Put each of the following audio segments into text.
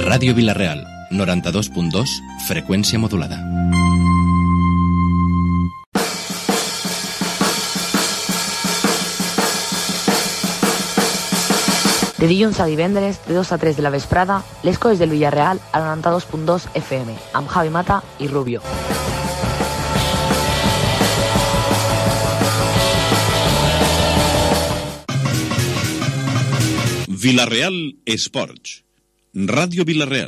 Ràdio Vila-real, 92.2, freqüència modulada. De dilluns a divendres, de 2 a 3 de la vesprada, les coses del Villarreal a 92.2 FM, amb Javi Mata i Rubio. Vila-real Esports. Ràdio Vila-real.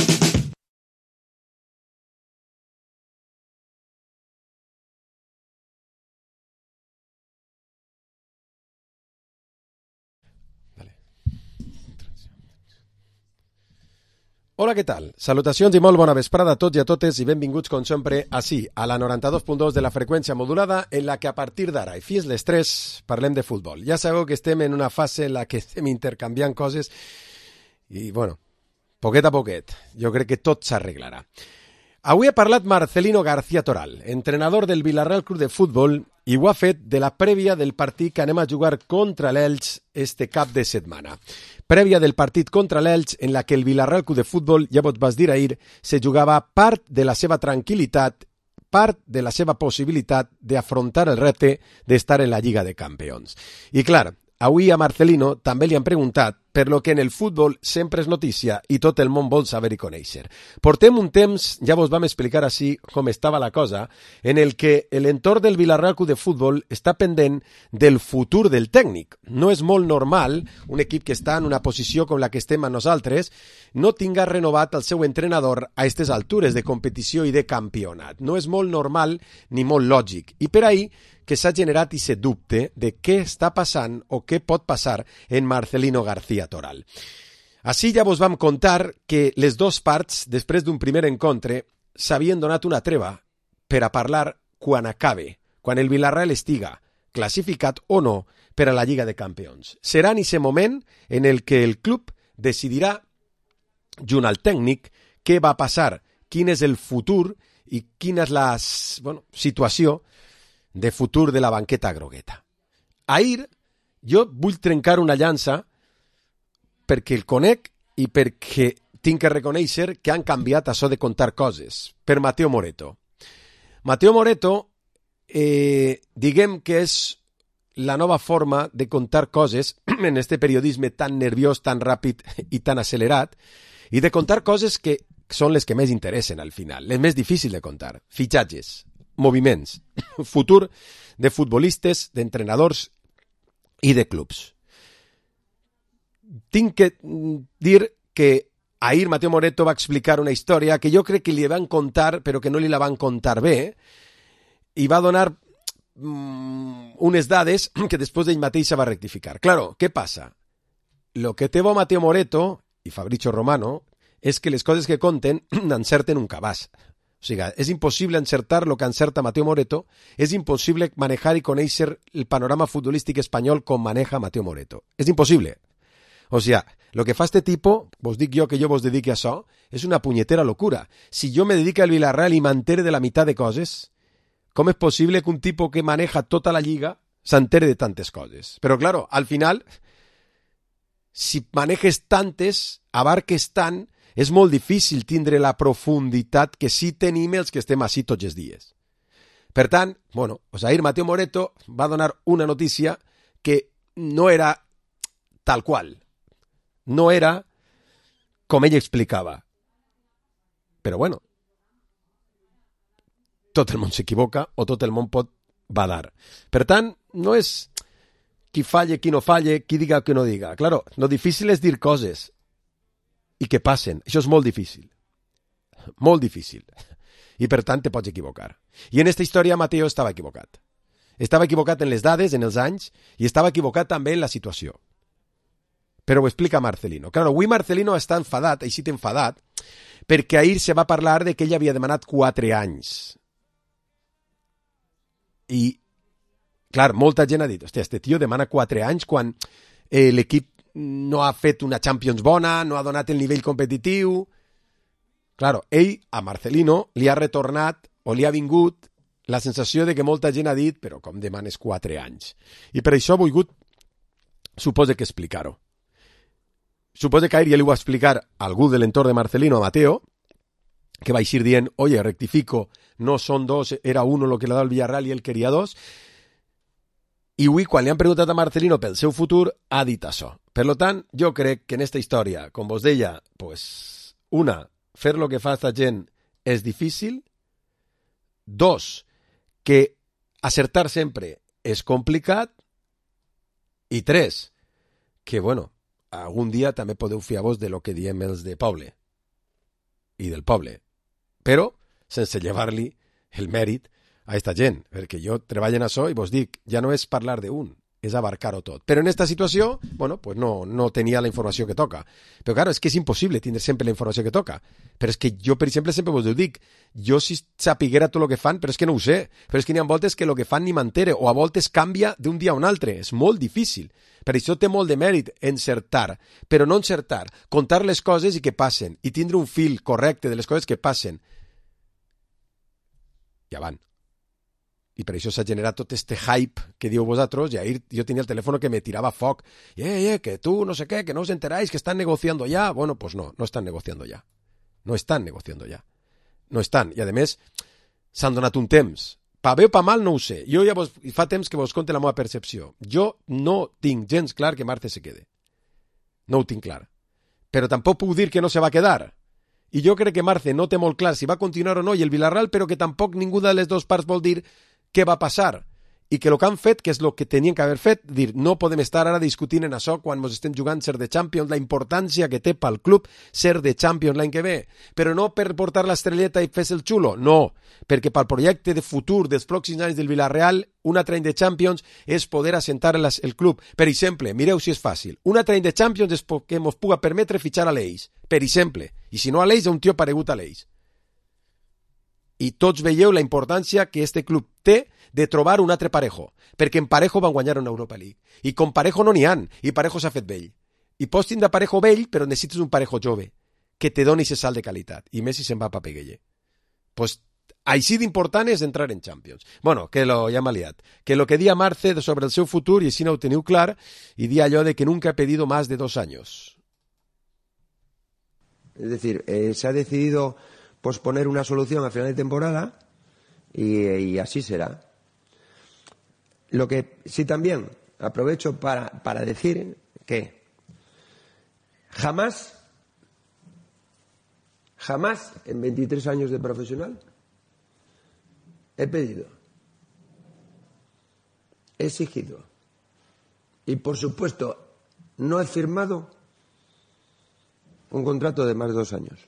Hola, què tal? Salutacions i molt bona vesprada a tots i a totes i benvinguts, com sempre, ací, a la 92.2 de la freqüència modulada, en la que a partir d'ara i fins les 3 parlem de futbol. Ja sabeu que estem en una fase en la que estem intercanviant coses i, bueno, poquet a poquet, jo crec que tot s'arreglarà. Avui ha parlat Marcelino García Toral, entrenador del Villarreal Club de Futbol, i ho ha fet de la prèvia del partit que anem a jugar contra l'Elx este cap de setmana. Prèvia del partit contra l'Elx en la que el Villarreal Club de Futbol, ja vos vas dir ahir, se jugava part de la seva tranquil·litat, part de la seva possibilitat d'afrontar el repte d'estar en la Lliga de Campions. I clar, avui a Marcelino també li han preguntat per lo que en el futbol sempre és notícia i tot el món vol saber i conèixer. Portem un temps, ja vos vam explicar així com estava la cosa, en el que l'entorn del Villarreal Club de Futbol està pendent del futur del tècnic. No és molt normal un equip que està en una posició com la que estem a nosaltres no tinga renovat el seu entrenador a aquestes altures de competició i de campionat. No és molt normal ni molt lògic. I per ahir que s'ha generat aquest dubte de què està passant o què pot passar en Marcelino García Toral. Així ja vos vam contar que les dues parts, després d'un primer encontre, s'havien donat una treva per a parlar quan acabe, quan el Villarreal estiga classificat o no per a la Lliga de Campions. Serà en aquest moment en el que el club decidirà, junt al tècnic, què va passar, quin és el futur i quina és la situació de futur de la banqueta grogueta. Ahir jo vull trencar una llança perquè el conec i perquè tinc que reconèixer que han canviat això de contar coses per Mateo Moreto. Mateo Moreto, diguem que és la nova forma de contar coses en este periodisme tan nerviós, tan ràpid i tan accelerat, i de contar coses que són les que més interessen al final, les més difícils de contar. Fitxatges, moviments, futur de futbolistes, d'entrenadors i de clubs. Tinc que dir que ahir Mateo Moreto va explicar una història que jo crec que li van contar, però que no li la van contar bé, i va donar unes dades que després d'ell mateix va rectificar. Claro, què passa? Lo que té bo Mateo Moreto i Fabrizio Romano és que les coses que conten encerten un cabàs. O sigui, és impossible encertar el que encerta Mateo Moreto, és impossible manejar i conèixer el panorama futbolístic espanyol com maneja Mateo Moreto. És impossible. O sigui, lo que fa este tipo, vos dic jo que jo vos dediqui a això, és una punyetera locura. Si jo me dedico al Villarreal i m'entere de la meitat de coses, com és possible que un tipo que maneja tota la lliga s'entere de tantes coses? Però, claro, al final, si manejes tantes, abarques tant, és molt difícil tindre la profunditat que sí tenim els que estem així tots els dies. Per tant, ahir Mateo Moreto va donar una notícia que no era tal qual. No era com ell explicava. Però tot el món s'equivoca o tot el món pot badar. Per tant, no és qui falle, qui no falle, qui diga o qui no diga. Claro, lo difícil és dir coses i que passen. Això és molt difícil. Molt difícil. I per tant te pots equivocar. I en aquesta història Mateo estava equivocat. Estava equivocat en les dades, en els anys, i estava equivocat també en la situació. Però ho explica Marcelino. Claro, avui Marcelino està enfadat, així enfadat, perquè ahir se va parlar de que ell havia demanat 4 anys. I, clar, molta gent ha dit, hòstia, este tio demana 4 anys quan l'equip no ha fet una Champions bona, no ha donat el nivell competitiu. Claro, ell, a Marcelino, li ha retornat o li ha vingut la sensació de que molta gent ha dit però com demanes 4 anys? I per això he volgut, suposo que explicar-ho. suposo que ahir ja li ho va explicar a algú de l'entorn de Marcelino, a Mateo, que va ir dient, oye, rectifico, no són dos, era uno lo que le ha dado el Villarreal i ell queria dos. I avui, quan li han preguntat a Marcelino pel seu futur, ha dit això. Per tant, jo crec que en esta història, com vos deia, pues, una, fer lo que fa esta gent és difícil. Dos, que acertar sempre és complicat. I tres, que, bueno, algun dia també podeu fiar-vos de lo que diem els de poble i del poble, però sense llevar-li el mèrit a esta gent, perquè jo treballo en això i vos dic, ja no és parlar d'un, és abarcar-ho tot. Però en esta situació, bueno, pues no tenia la informació que toca. Però claro, és que és impossible tindre sempre la informació que toca. Però és que jo, per exemple, sempre vos ho dic, jo si sapiguera tot el que fan, però és que no ho sé. Però és que n'hi ha voltes que el que fan ni m'entere, o a voltes canvia d'un dia a un altre. És molt difícil. Per això té molt de mèrit encertar, però no encertar, contar les coses i que passen, i tindre un fil correcte de les coses que passen. Ja van. I per això s'ha generat tot este hype que diu vosaltres, i ahir jo tenia el telèfon que me tirava foc, que tu no sé què, que no us enteráis, que estan negociando ya. Bueno, pues no estan negociando ya. No estan negociando ya. No estan. I a més, s'han donat un temps. Pa bé o pa mal no ho sé. Jo ja fa temps que vos conte la meva percepció. Jo no tinc gens clar que Marce se quede. No ho tinc clar. Però tampoc puc dir que no se va quedar. I jo crec que Marce no té molt clar si va continuar o no i el Villarreal, però que tampoc ningú de les dues parts vol dir què va passar, i que el que han fet, que és el que tenien que haver fet, dir, no podem estar ara discutint en això quan ens estem jugant ser de Champions, la importància que té pel club ser de Champions l'any que ve, però no per portar l'estrelleta i fer-se el xulo, no, perquè pel projecte de futur dels pròxims anys del Villarreal, un altre any de Champions és poder assentar el club. Per exemple, mireu si és fàcil, un altre any de Champions és que ens puga permetre fitxar a l'Eix, per exemple, i si no a l'Eix, un tio paregut a l'Eix. I tots veieu la importància que este club té de trobar un altre Parejo, perquè en Parejo van guanyar una Europa League. I com Parejo no n'hi ha, i Parejo s'ha fet vell. I pots tindre Parejo vell, però necessites un Parejo jove, que te doni ese salt de qualitat. I més si se'n va a Papeguelle. Pues així d'important és entrar en Champions. Bueno, que ja m'ha liat. Que lo que dia Marce sobre el seu futur, i així no ho teniu clar, i dia allò de que nunca he pedido más de 2 años. Es decir, se ha decidido posponer una solución a final de temporada y así será. Lo que sí también aprovecho para decir que jamás en 23 años de profesional he pedido, he exigido y por supuesto no he firmado un contrato de más de 2 años.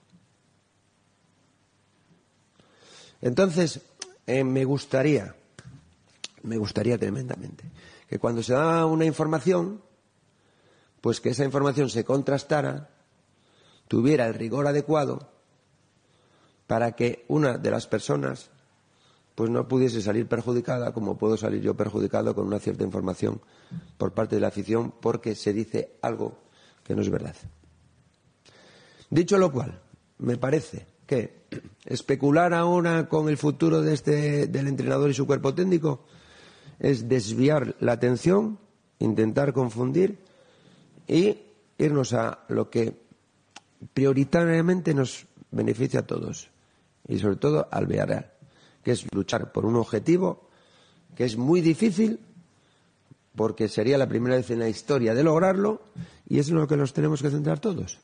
Entonces, me gustaría tremendamente que cuando se da una información, pues que esa información se contrastara, tuviera el rigor adecuado para que una de las personas pues no pudiese salir perjudicada como puedo salir yo perjudicado con una cierta información por parte de la afición porque se dice algo que no es verdad. Dicho lo cual, me parece que especular ahora con el futuro del entrenador y su cuerpo técnico es desviar la atención, intentar confundir y irnos a lo que prioritariamente nos beneficia a todos y sobre todo al Villarreal, que es luchar por un objetivo que es muy difícil porque sería la primera vez en la historia de lograrlo y es en lo que nos tenemos que centrar todos.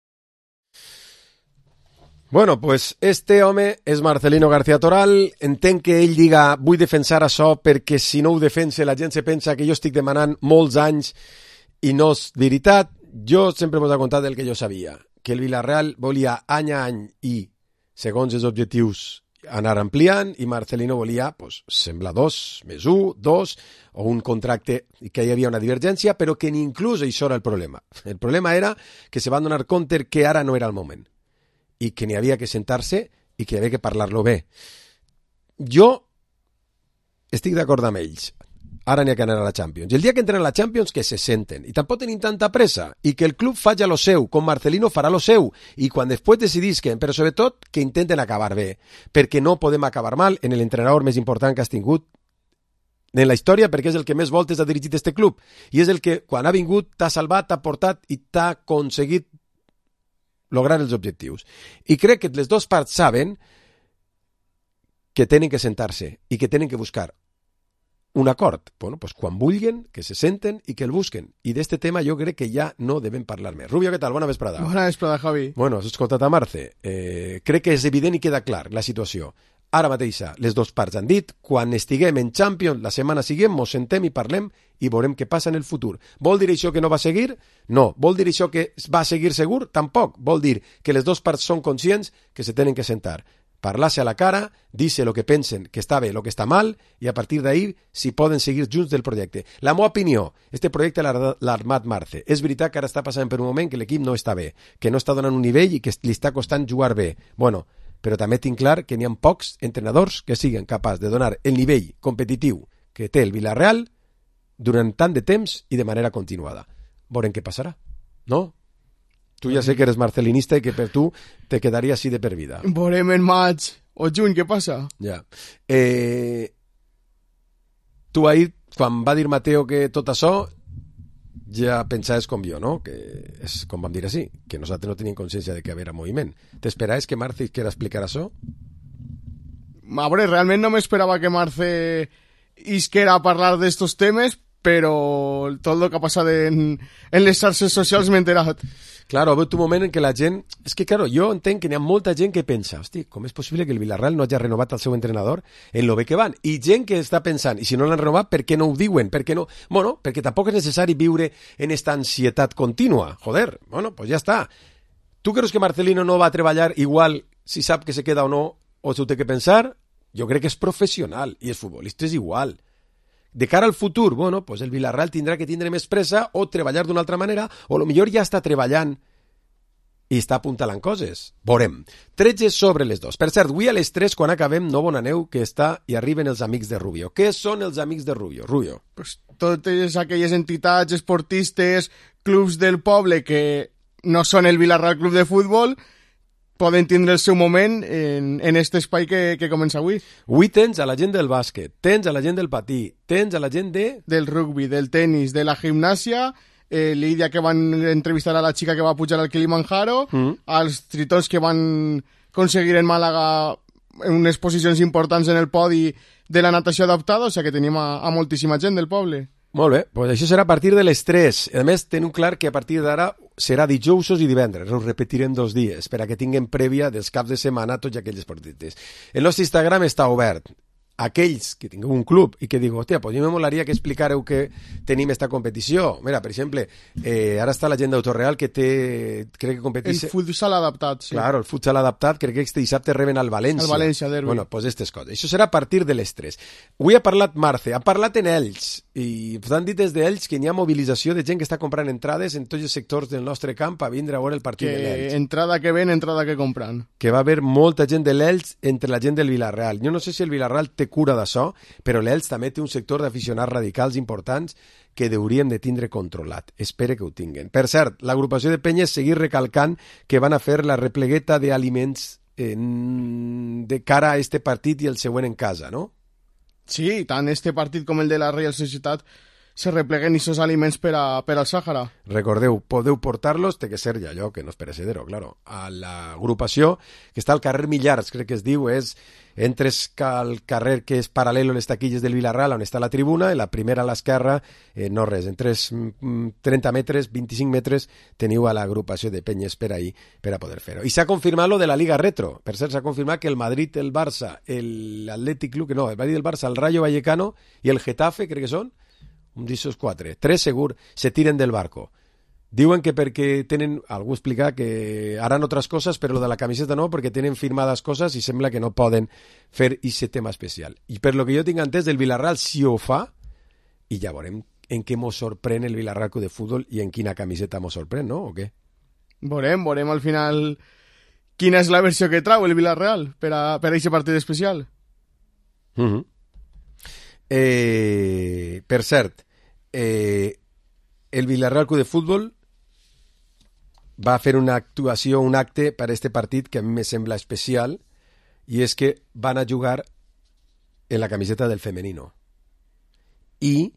Bueno, pues este home és Marcelino García Toral. Entenc que ell diga vull defensar això perquè si no ho defensa la gent se pensa que jo estic demanant molts anys i no és veritat. Jo sempre m'ho he contat el que jo sabia, que el Villarreal volia any a any i, segons els objectius, anar ampliant i Marcelino volia, pues, sembla 2 més 1, 2 o un contracte i que hi havia una divergència, però que ni inclús això era el problema. El problema era que se van donar compte que ara no era el moment i que n'hi havia que sentar-se i que hi havia que parlar-lo bé. Jo estic d'acord amb ells. Ara n'hi ha que anar a la Champions. I el dia que entren a la Champions, que se senten. I tampoc tenim tanta pressa. I que el club faci lo seu, com Marcelino farà lo seu. I quan després decidisquen, però sobretot que intenten acabar bé. Perquè no podem acabar mal en l'entrenador més important que has tingut en la història perquè és el que més voltes ha dirigit este club i és el que quan ha vingut t'ha salvat, t'ha portat i t'ha aconseguit lograr els objectius. I crec que les dues parts saben que tenen que sentar-se i que tenen que buscar un acord. Bueno, pues quan vulguen, que se senten i que el busquen. I d'este tema jo crec que ja no devem parlar més. Rubio, què tal? Bona vesprada. Bona vesprada, Javi. Bueno, has escoltat a Marce. Crec que és evident i queda clar la situació. Ara mateixa, les dues parts han dit, quan estiguem en Champions la setmana següent, mos sentem i parlem i veurem què passa en el futur. Vol dir això que no va seguir? No. Vol dir això que va seguir segur? Tampoc. Vol dir que les dues parts són conscients que se tenen que sentar. Parlar-se a la cara, dir-se el que pensen que està bé, el que està mal, i a partir d'ahir si poden seguir junts del projecte. La meva opinió, este projecte l'ha armat Marce. És veritat que ara està passant per un moment que l'equip no està bé, que no està donant un nivell i que li està costant jugar bé. Bueno, però també tinc clar que n'hi ha pocs entrenadors que siguin capaços de donar el nivell competitiu que té el Villarreal durant tant de temps i de manera continuada. Veurem què passarà, no? Tu ja sé que eres marcelinista i que per tu te quedaria així de per vida. Veurem en maig o juny, què passa? Ja. Tu ahir, quan va dir Mateo que tot això, ja pensaves com jo, no? Que és com vam dir així, que nosaltres no teníem consciència de que hi havia moviment. T'esperaves que Marce quiera explicar això? A veure, realment no m'esperava que Marce isquera a parlar d'estos temes, però tot el que ha passat en les xarxes socials m'he enterat. Claro, ha hagut un moment en què la gent... És que, claro, jo entenc que n'hi ha molta gent que pensa, hosti, com és possible que el Villarreal no hagi renovat el seu entrenador en lo bé que van? I gent que està pensant, i si no l'han renovat, per què no ho diuen? Per què no? Bueno, perquè tampoc és necessari viure en esta ansietat contínua. Joder, bueno, pues ja està. Tu creus que Marcelino no va a treballar igual si sap que se queda o no, o si ho té que pensar? Jo crec que és professional, i els futbolistes igual. De cara al futur, bueno, pues el Villarreal tindrà que tindre més pressa o treballar d'una altra manera, o millor ja està treballant i està apuntalant coses. Veurem. 13 sobre les 2. Per cert, avui a les 3, quan acabem, no bonaneu que està i arriben els amics de Rubio. Què són els amics de Rubio? Rubio. Pues totes aquelles entitats esportistes, clubs del poble que no són el Villarreal Club de Futbol, poden tindre el seu moment en este espai que comença avui. Avui tens a la gent del bàsquet, tens a la gent del patí, tens a la gent del rugby, del tennis, de la gimnàsia, l'Idia que van entrevistar a la xica que va pujar al Kilimanjaro, als tritons que van aconseguir en Màlaga unes posicions importants en el podi de la natació adaptada, o sigui que tenim a moltíssima gent del poble. Molt bé, doncs això serà a partir de les 3. A més, tenim clar que a partir d'ara serà dijousos i divendres. Ho repetirem 2 dies per a que tinguem prèvia dels caps de setmana tots aquells esportistes. El nostre Instagram està obert. Aquells que tingueu un club i que digo, hòstia, pues jo me molaria que explicareu que tenim esta competició. Mira, per exemple, ara està la gent d'Autoreal que té, crec que competeix... El futsal adaptat, sí. Claro, el futsal adaptat, crec que este dissabte reben al València. El València, derbi. Bueno, pues aquestes coses. Això serà a partir de les 3. Avui ha parlat Marce, ha parlat en Elx, i han dit des d'Elx que hi ha mobilització de gent que està comprant entrades en tots els sectors del nostre camp a vindre a veure el partit de l'Elx. Entrada que ven, entrada que compran. Que va haver molta gent de l'Elx entre la gent del Villarreal. Jo no sé si el Villarreal té cura d'això, però l'Elx també té un sector d'aficionats radicals importants que hauríem de tindre controlat. Espere que ho tinguen. Per cert, l'agrupació de penyes seguir recalcant que van a fer la replegueta d'aliments de cara a este partit i el següent en casa, no? Sí, tant este partit com el de la Real Societat se repleguen aquests aliments per al Sàhara. Recordeu, podeu portar-los, té que ser ja allò, que no és perecedero, claro, a l'agrupació que està al carrer Millars, crec que es diu, entres al carrer que és paral·lel a les taquilles del Villarreal, on està la tribuna, i la primera a l'esquerra, no res, en 30 metres, 25 metres, teniu a l'agrupació de penyes per ahí, per a poder fer-ho. I s'ha confirmat lo de la Liga Retro. Per cert, s'ha confirmat que el Madrid, el Barça, l'Atlètic Club, no, el Madrid, el Barça, el Rayo Vallecano i el Getafe, crec que són, un d'aquests 4, 3 segur, se tiren del barco. Diuen que perquè tenen, algú explica que haran altres coses, però lo de la camiseta no, perquè tenen firmades coses i sembla que no poden fer aquest tema especial. I per lo que jo tinc entès, el Villarreal sí ho fa, i ja veurem en què mos sorprèn el Villarreal Club de Futbol i en quina camiseta mos sorprèn, no? O què? Veurem al final quina és la versió que trau el Villarreal per a aquest partit especial. Per cert, el Villarreal Club de Futbol va fer una actuació, un acte per a este partit que a mi me sembla especial, i és que van a jugar en la camiseta del femenino. i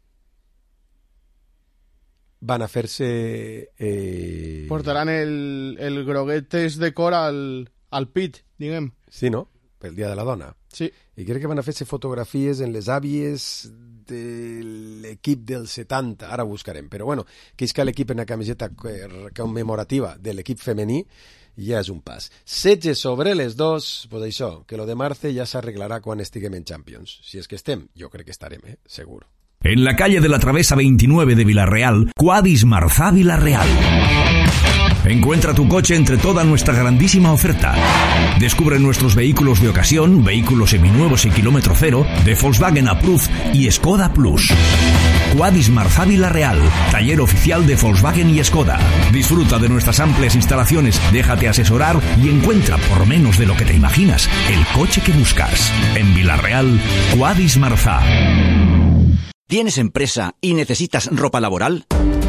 van a fer-se... Portaran el groguetes de cor al pit, diguem. Sí, no? Pel Dia de la Dona. Sí. I crec que van a fer-se fotografies en les àvies de l'equip del 70, ara ho buscarem, però bueno, que és que l'equip en la camiseta commemorativa de l'equip femení ja és un pas. 16 sobre les 2, pues això, que lo de Marce ja s'arreglarà quan estiguem en Champions. Si és que estem, jo crec que estarem, segur. En la calle de la Travesa 29 de Villarreal, Quadis Marzá Villarreal. Encuentra tu coche entre toda nuestra grandísima oferta. Descubre nuestros vehículos de ocasión, vehículos seminuevos y kilómetro cero, de Volkswagen Approved y Skoda Plus. Quadis Marzá Villarreal, taller oficial de Volkswagen y Skoda. Disfruta de nuestras amplias instalaciones, déjate asesorar y encuentra, por menos de lo que te imaginas, el coche que buscas. En Villarreal, Quadis Marzá. ¿Tienes empresa y necesitas ropa laboral?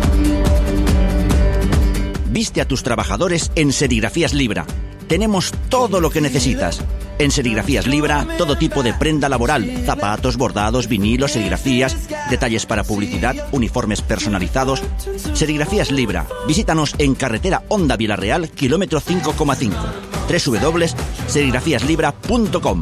Viste a tus trabajadores en Serigrafías Libra. Tenemos todo lo que necesitas. En Serigrafías Libra, todo tipo de prenda laboral, zapatos, bordados, vinilos, serigrafías, detalles para publicidad, uniformes personalizados. Serigrafías Libra. Visítanos en carretera Honda Villarreal, kilómetro 5,5. www.serigrafiaslibra.com.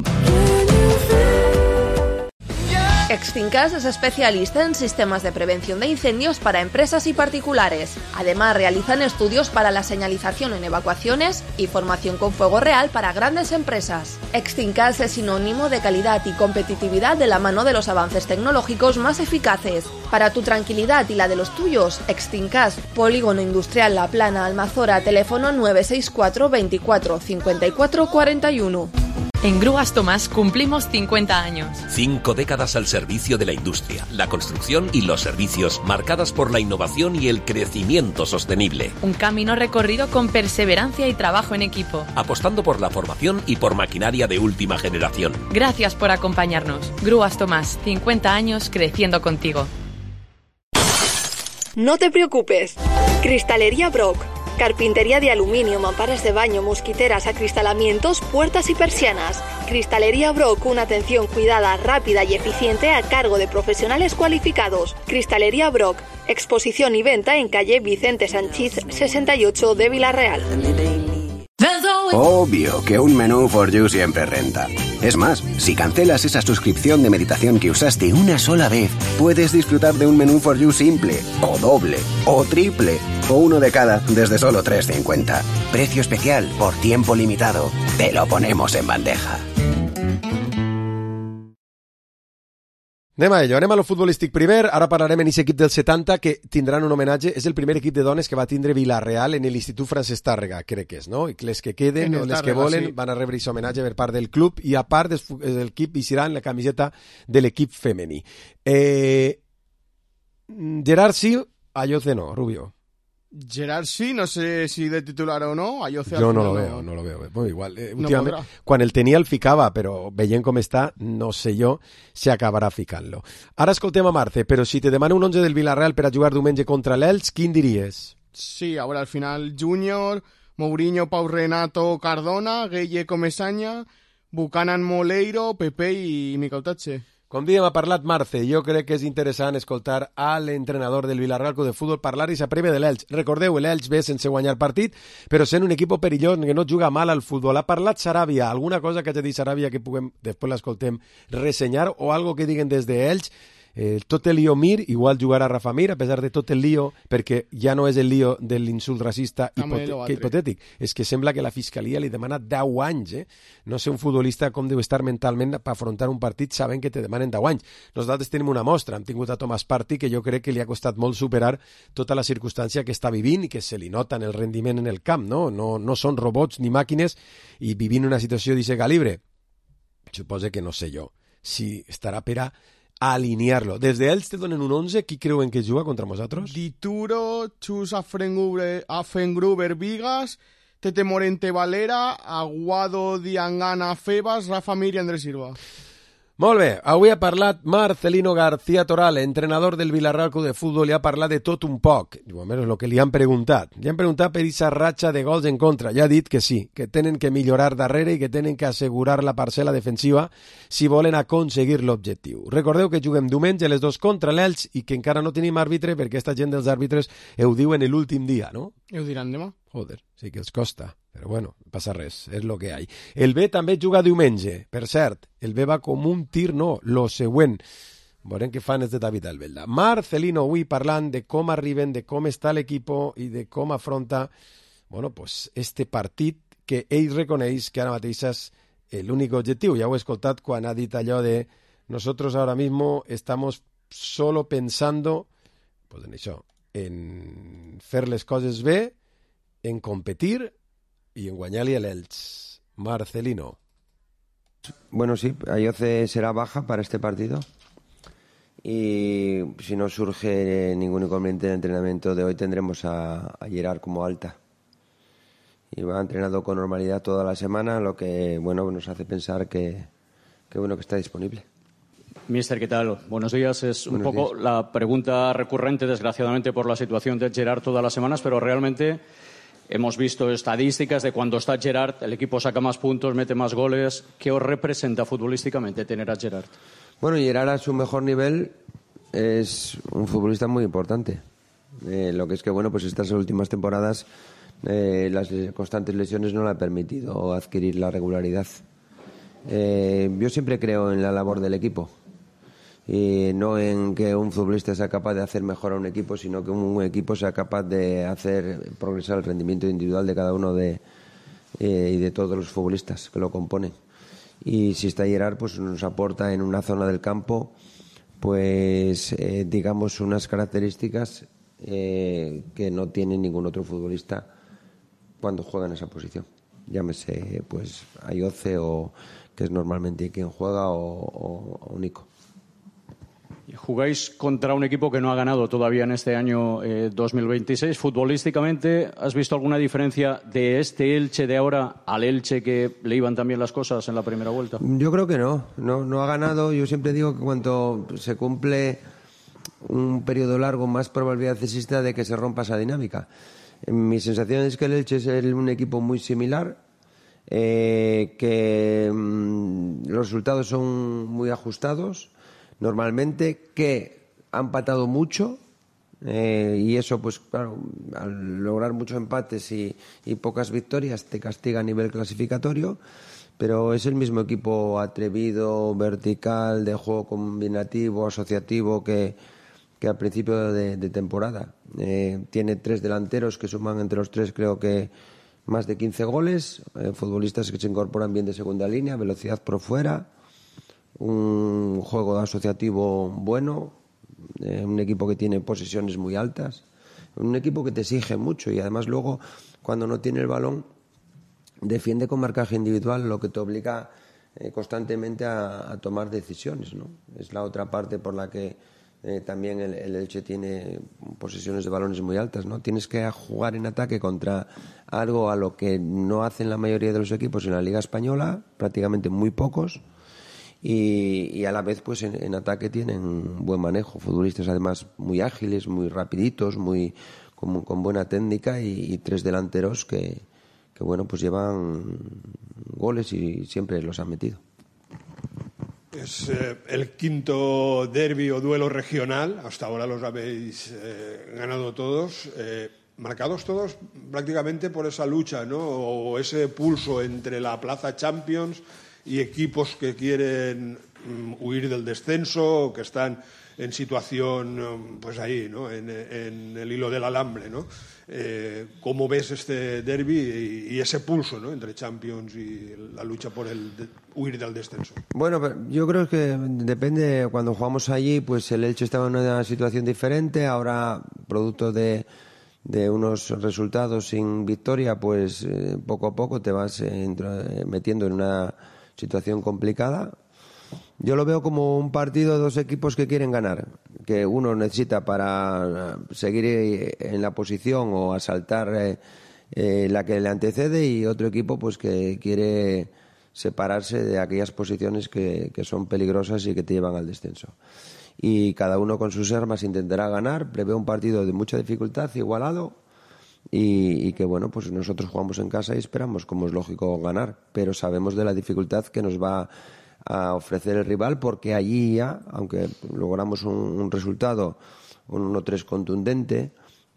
Extincas es especialista en sistemas de prevención de incendios para empresas y particulares. Además, realizan estudios para la señalización en evacuaciones y formación con fuego real para grandes empresas. Extincas es sinónimo de calidad y competitividad de la mano de los avances tecnológicos más eficaces. Para tu tranquilidad y la de los tuyos, Extincas, Polígono Industrial La Plana, Almazora, teléfono 964 24 54 41. En Grúas Tomás cumplimos 50 años. 5 décadas al servicio de la industria, la construcción y los servicios, marcadas por la innovación y el crecimiento sostenible. Un camino recorrido con perseverancia y trabajo en equipo. Apostando por la formación y por maquinaria de última generación. Gracias por acompañarnos. Grúas Tomás, 50 años creciendo contigo. No te preocupes. Cristalería Brock. Carpintería de aluminio, mamparas de baño, mosquiteras, acristalamientos, puertas y persianas. Cristalería Brock, una atención cuidada, rápida y eficiente a cargo de profesionales cualificados. Cristalería Brock, exposición y venta en calle Vicente Sanchís 68 de Villarreal. Obvio que un menú For You siempre renta. Es más, si cancelas esa suscripción de meditación que usaste una sola vez, puedes disfrutar de un menú For You simple, o doble, o triple, o uno de cada desde solo 3,50. Precio especial por tiempo limitado. Te lo ponemos en bandeja. Anem a ello, anem a lo futbolístic primer, ara parlarem en aquest equip del 70 que tindran un homenatge, és el primer equip de dones que va tindre Villarreal en l'Institut Francesc Tàrrega, crec que és, no? I les que queden o les que volen van a rebre aquest homenatge per part del club i a part del equip vestiran la camiseta de l'equip femení. Gerard sí, Ayoce no, Rubio. Gerard sí, no sé si de titular o no. Ayoce jo no lo veo. Bueno, igual, últimament, quan el tenia el ficava, però veient com està, no sé jo si acabarà ficant-lo. Ara escoltem a Marce, però si te demano un 11 del Villarreal per a jugar diumenge contra l'Elx, quin diries? Sí, ahora al final Júnior, Mourinho, Pau Renato, Cardona, Gueye Comesaña, Buchanan Moleiro, Pepe i Micautache. Com dèiem, ha parlat Marce. Jo crec que és interessant escoltar a l'entrenador del Villarreal Club de Futbol parlar i s'apreve de l'Elx. Recordeu, l'Elx ve sense guanyar partit, però sent un equip perillós que no juga mal al futbol. Ha parlat Saràbia, alguna cosa que hagi dit Saràbia que puguem, després l'escoltem, ressenyar o algo que diguen des d'Elx. Tot el lío Mir, igual jugarà Rafa Mir, a pesar de tot el lío, perquè ja no és el lío de l'insult racista hipotètic. És que sembla que la Fiscalia li demana 10 anys. No sé un futbolista com deu estar mentalment per afrontar un partit sabent que te demanen 10 anys. Nosaltres tenim una mostra, hem tingut a Thomas Partey, que jo crec que li ha costat molt superar tota la circumstància que està vivint i que se li nota en el rendiment en el camp. No són robots ni màquines i vivint una situació d'aquest calibre. Suposo que no sé jo si estarà per a alinear-lo. Des d'ells te donen un 11, qui creuen que juga contra nosaltres? Dituro, Chus Afengruber Vigas, Tete Morente Valera, Aguado Diangana Febas, Rafa Mir i Andrés Silva. Molt bé, avui ha parlat Marcelino García Toral, entrenador del Villarreal Club de Futbol, i ha parlat de tot un poc, o almenys el que li han preguntat. Li han preguntat per aquesta ratxa de gols en contra. Ja ha dit que sí, que tenen que millorar darrere i que tenen que assegurar la parcel·la defensiva si volen aconseguir l'objectiu. Recordeu que juguem diumenge les 2 contra l'Elx i que encara no tenim àrbitre perquè aquesta gent dels àrbitres ho diuen l'últim dia, no? Ho diran demà. Joder, sí que els costa, però bueno, no passa res, és el que hi ha. El B també juga diumenge, per cert, el B va com un tir, no, lo següent. Veurem què fan els de David Albelda. Marcelino avui parlant de com arriben, de com està l'equip i de com afronta, bueno, pues, este partit que ell reconeix que ara mateix és l'únic objectiu. Ja ho he escoltat quan ha dit allò de nosotros ahora mismo estamos solo pensando, pues en això, en fer les coses bé, en competir y en guanyar-li a l'Elx. Marcelino. Bueno, sí, Ayoce será baja para este partido y si no surge ningún inconveniente en el entrenamiento de hoy tendremos a Gerard como alta. Y va entrenado con normalidad toda la semana, lo que bueno nos hace pensar que bueno que está disponible. Mister, ¿qué tal? Buenos días. Es un poco la pregunta recurrente, desgraciadamente, por la situación de Gerard todas las semanas, pero realmente hemos visto estadísticas de cuando está Gerard, el equipo saca más puntos, mete más goles. ¿Qué os representa futbolísticamente tener a Gerard? Bueno, Gerard a su mejor nivel es un futbolista muy importante. Lo que es que, bueno, pues estas últimas temporadas las constantes lesiones no le han permitido adquirir la regularidad. Yo siempre creo en la labor del equipo. Y no en que un futbolista sea capaz de hacer mejor a un equipo, sino que un equipo sea capaz de hacer progresar el rendimiento individual de cada uno y de todos los futbolistas que lo componen. Y si está Gerard, pues nos aporta en una zona del campo, pues digamos unas características que no tiene ningún otro futbolista cuando juega en esa posición. Llámese pues Ayoce o que es normalmente quien juega o Nico. Jugáis contra un equipo que no ha ganado todavía en este año 2026. Futbolísticamente, ¿has visto alguna diferencia de este Elche de ahora al Elche que le iban también las cosas en la primera vuelta? Yo creo que no ha ganado. Yo siempre digo que cuando se cumple un periodo largo, más probabilidad existe de que se rompa esa dinámica. Mi sensación es que el Elche es un equipo muy similar, que los resultados son muy ajustados normalmente, que han empatado mucho y eso pues claro, al lograr muchos empates y pocas victorias te castiga a nivel clasificatorio, pero es el mismo equipo atrevido, vertical, de juego combinativo, asociativo que al principio de temporada. Tiene 3 delanteros que suman entre los 3 creo que más de 15 goles, futbolistas que se incorporan bien de segunda línea, velocidad por fuera, un juego asociativo bueno, un equipo que tiene posesiones muy altas, un equipo que te exige mucho y además luego cuando no tiene el balón defiende con marcaje individual, lo que te obliga constantemente a tomar decisiones, ¿no? Es la otra parte por la que también el Elche tiene posesiones de balones muy altas, ¿no? Tienes que jugar en ataque contra algo a lo que no hacen la mayoría de los equipos en la Liga Española, prácticamente muy pocos. Y a la vez pues en ataque tienen buen manejo, futbolistas además muy ágiles, muy rapiditos, con buena técnica y 3 delanteros que bueno pues llevan goles y siempre los han metido. Es el 5º derbi o duelo regional, hasta ahora los habéis ganado todos, marcados todos prácticamente por esa lucha, ¿no? O ese pulso entre la plaza Champions y equipos que quieren huir del descenso, que están en situación, pues ahí, ¿no? En el hilo del alambre, ¿no? ¿Cómo ves este derbi y ese pulso, ¿no? Entre Champions y la lucha por el huir del descenso? Bueno, yo creo que depende. Cuando jugamos allí, pues el Elche estaba en una situación diferente. Ahora, producto de unos resultados sin victoria, pues poco a poco te vas metiendo en una situación complicada. Yo lo veo como un partido de 2 equipos que quieren ganar, que uno necesita para seguir en la posición o asaltar la que le antecede y otro equipo pues que quiere separarse de aquellas posiciones que son peligrosas y que te llevan al descenso. Y cada uno con sus armas intentará ganar. Prevé un partido de mucha dificultad, igualado, y que bueno, pues nosotros jugamos en casa y esperamos, como es lógico, ganar, pero sabemos de la dificultad que nos va a ofrecer el rival, porque allí ya, aunque logramos un resultado, un 1-3 contundente,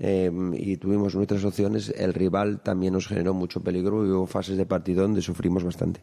y tuvimos nuestras opciones, el rival también nos generó mucho peligro y hubo fases de partido donde sufrimos bastante.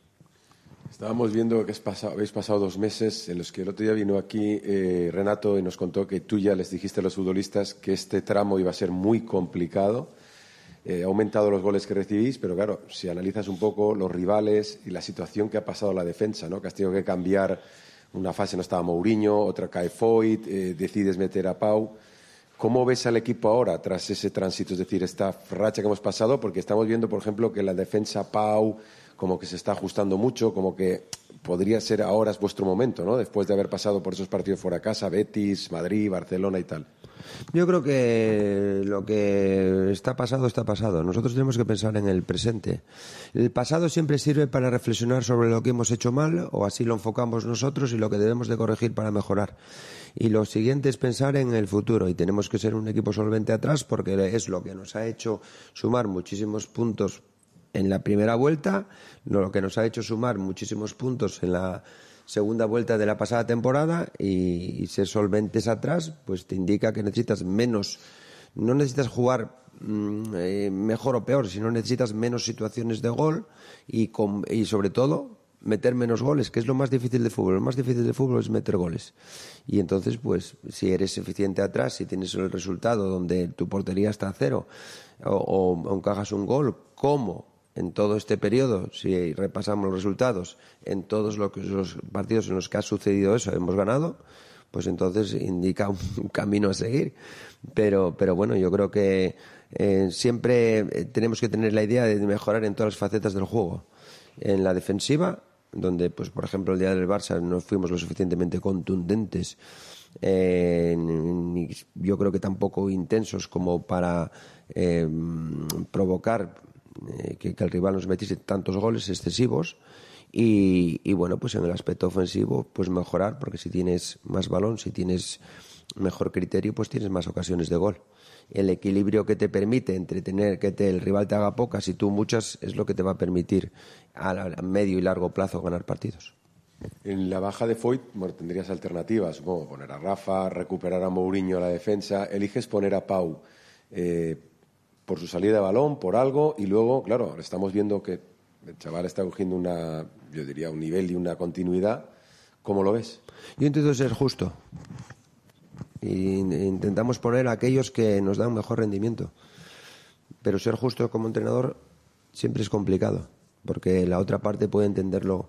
Estábamos viendo que habéis pasado 2 meses en los que el otro día vino aquí Renato y nos contó que tú ya les dijiste a los futbolistas que este tramo iba a ser muy complicado. Ha aumentado los goles que recibís, pero claro, si analizas un poco los rivales y la situación que ha pasado la defensa, ¿no? Que has tenido que cambiar, una fase no estaba Mourinho, otra cae Foyt, decides meter a Pau. ¿Cómo ves al equipo ahora tras ese tránsito? Es decir, esta racha que hemos pasado, porque estamos viendo, por ejemplo, que la defensa Pau como que se está ajustando mucho, como que podría ser ahora es vuestro momento, ¿no? Después de haber pasado por esos partidos fuera de casa, Betis, Madrid, Barcelona y tal. Yo creo que lo que está pasado, está pasado. Nosotros tenemos que pensar en el presente. El pasado siempre sirve para reflexionar sobre lo que hemos hecho mal, o así lo enfocamos nosotros, y lo que debemos de corregir para mejorar. Y lo siguiente es pensar en el futuro, y tenemos que ser un equipo solvente atrás, porque es lo que nos ha hecho sumar muchísimos puntos en la primera vuelta, lo que nos ha hecho sumar muchísimos puntos en la segunda vuelta de la pasada temporada, y ser solventes atrás pues te indica que necesitas menos, no necesitas jugar mejor o peor, sino necesitas menos situaciones de gol y sobre todo meter menos goles, que es lo más difícil de fútbol. Lo más difícil de fútbol es meter goles. Y entonces, pues, si eres eficiente atrás, si tienes el resultado donde tu portería está a 0 o encajas un gol, como en todo este periodo, si repasamos los resultados, en todos los partidos en los que ha sucedido eso, hemos ganado, pues entonces indica un camino a seguir. Pero bueno, yo creo que siempre tenemos que tener la idea de mejorar en todas las facetas del juego. En la defensiva, donde, pues por ejemplo, el día del Barça no fuimos lo suficientemente contundentes, yo creo que tampoco intensos como para provocar que el rival nos metiese tantos goles excesivos. Y bueno, pues en el aspecto ofensivo, pues mejorar, porque si tienes más balón, si tienes mejor criterio, pues tienes más ocasiones de gol. El equilibrio que te permite entre tener que el rival te haga pocas y tú muchas es lo que te va a permitir a medio y largo plazo ganar partidos. En la baja de Foyt, bueno, tendrías alternativas, supongo, poner a Rafa, recuperar a Mourinho a la defensa. Eliges poner a Pau por su salida de balón, por algo, y luego, claro, estamos viendo que el chaval está cogiendo un nivel y una continuidad. ¿Cómo lo ves? Yo intento ser justo. Y intentamos poner a aquellos que nos dan mejor rendimiento. Pero ser justo como entrenador siempre es complicado, porque la otra parte puede entenderlo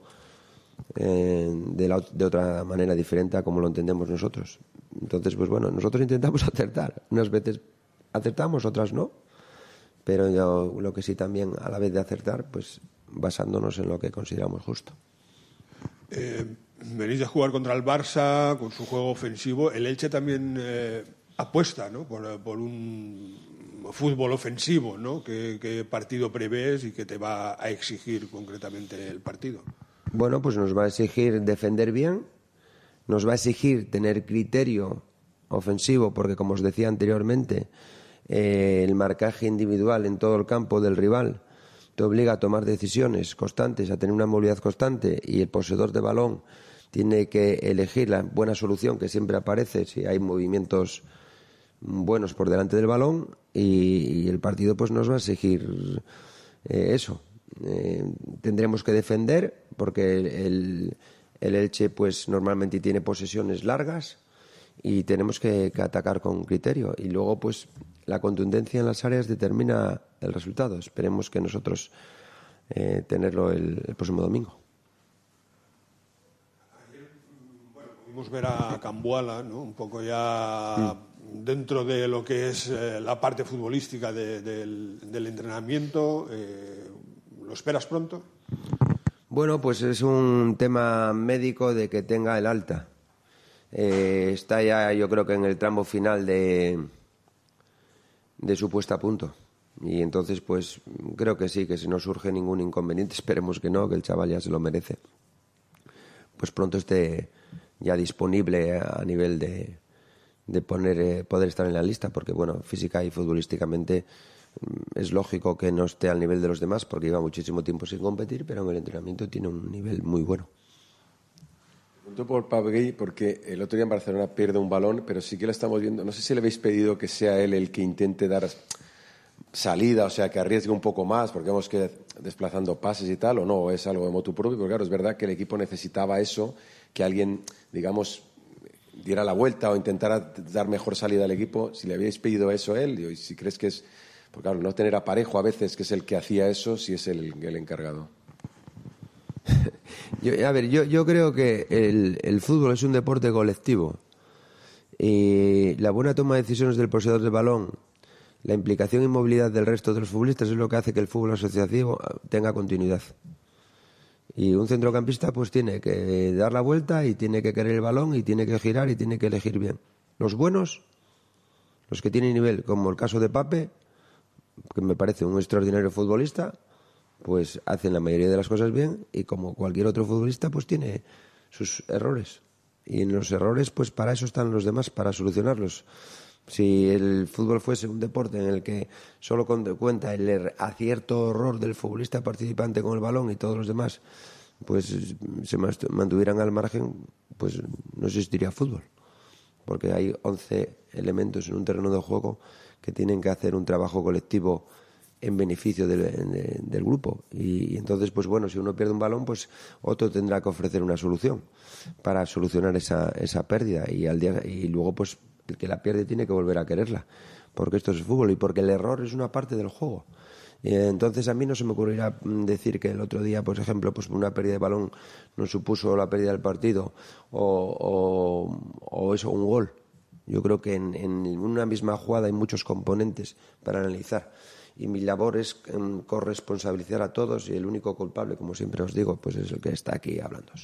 de otra manera diferente a como lo entendemos nosotros. Entonces, pues bueno, nosotros intentamos acertar. Unas veces acertamos, otras no. Pero lo que sí también, a la vez de acertar, pues basándonos en lo que consideramos justo. Venís de jugar contra el Barça con su juego ofensivo. El Elche también apuesta, ¿no? por un fútbol ofensivo, ¿no? ¿Qué partido prevés y qué te va a exigir concretamente el partido? Bueno, pues nos va a exigir defender bien, nos va a exigir tener criterio ofensivo, porque como os decía anteriormente, el marcaje individual en todo el campo del rival te obliga a tomar decisiones constantes, a tener una movilidad constante, y el poseedor de balón tiene que elegir la buena solución que siempre aparece si hay movimientos buenos por delante del balón, y el partido pues nos va a exigir eso. Tendremos que defender, porque el Elche pues normalmente tiene posesiones largas, y tenemos que atacar con criterio, y luego pues la contundencia en las áreas determina el resultado. Esperemos que nosotros tenerlo el próximo domingo. Pudimos ver a Cambuala, ¿no? Un poco ya dentro de lo que es la parte futbolística del entrenamiento. ¿Lo esperas pronto? Bueno, pues es un tema médico de que tenga el alta. Está ya, yo creo que en el tramo final de su puesta a punto. Y entonces, pues creo que sí, que si no surge ningún inconveniente, esperemos que no, que el chaval ya se lo merece, pues pronto esté ya disponible a nivel de poder estar en la lista, porque bueno, física y futbolísticamente es lógico que no esté al nivel de los demás porque lleva muchísimo tiempo sin competir, pero en el entrenamiento tiene un nivel muy bueno. Pregunto por Pabgui porque el otro día en Barcelona pierde un balón, pero sí que lo estamos viendo. No sé si le habéis pedido que sea él el que intente dar salida, o sea, que arriesgue un poco más, porque vemos que desplazando pases y tal, o no, es algo de motu propio, porque claro, es verdad que el equipo necesitaba eso, que alguien, digamos, diera la vuelta o intentara dar mejor salida al equipo. Si le habéis pedido eso a él, y si crees que es, porque claro, no tener a Parejo a veces, que es el que hacía eso, si es el encargado. Yo creo que el fútbol es un deporte colectivo y la buena toma de decisiones del poseedor del balón, la implicación y movilidad del resto de los futbolistas es lo que hace que el fútbol asociativo tenga continuidad. Y un centrocampista pues tiene que dar la vuelta y tiene que querer el balón y tiene que girar y tiene que elegir bien. Los buenos, los que tienen nivel, como el caso de Pape, que me parece un extraordinario futbolista, pues hacen la mayoría de las cosas bien, y como cualquier otro futbolista pues tiene sus errores. Y en los errores pues para eso están los demás, para solucionarlos. Si el fútbol fuese un deporte en el que solo cuenta el acierto o error del futbolista participante con el balón y todos los demás pues se mantuvieran al margen, pues no existiría fútbol, porque hay 11 elementos en un terreno de juego que tienen que hacer un trabajo colectivo en beneficio del grupo. Y entonces, pues bueno, si uno pierde un balón, pues otro tendrá que ofrecer una solución para solucionar esa pérdida. Y luego, pues el que la pierde tiene que volver a quererla, porque esto es fútbol y porque el error es una parte del juego. Entonces a mí no se me ocurrirá decir que el otro día, por ejemplo, pues una pérdida de balón no supuso la pérdida del partido o eso, un gol. Yo creo que en una misma jugada hay muchos componentes para analizar. Y mi labor es corresponsabilizar a todos, y el único culpable, como siempre os digo, pues es el que está aquí hablando.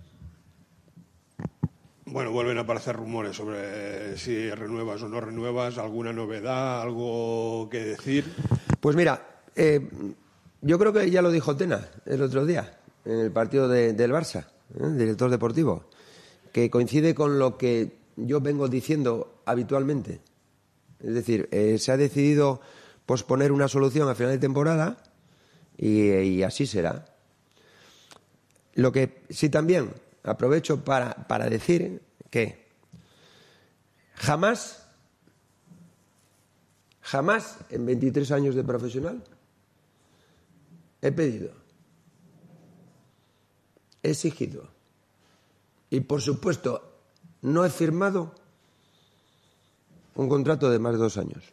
Bueno, vuelven a aparecer rumores sobre si renuevas o no renuevas, alguna novedad, algo que decir. Pues mira, yo creo que ya lo dijo Tena el otro día, en el partido del Barça, director deportivo, que coincide con lo que yo vengo diciendo habitualmente. Es decir, se ha decidido posponer una solución a final de temporada y así será. Lo que sí también aprovecho para decir que jamás en 23 años de profesional he pedido, he exigido y por supuesto no he firmado un contrato de más de 2 años.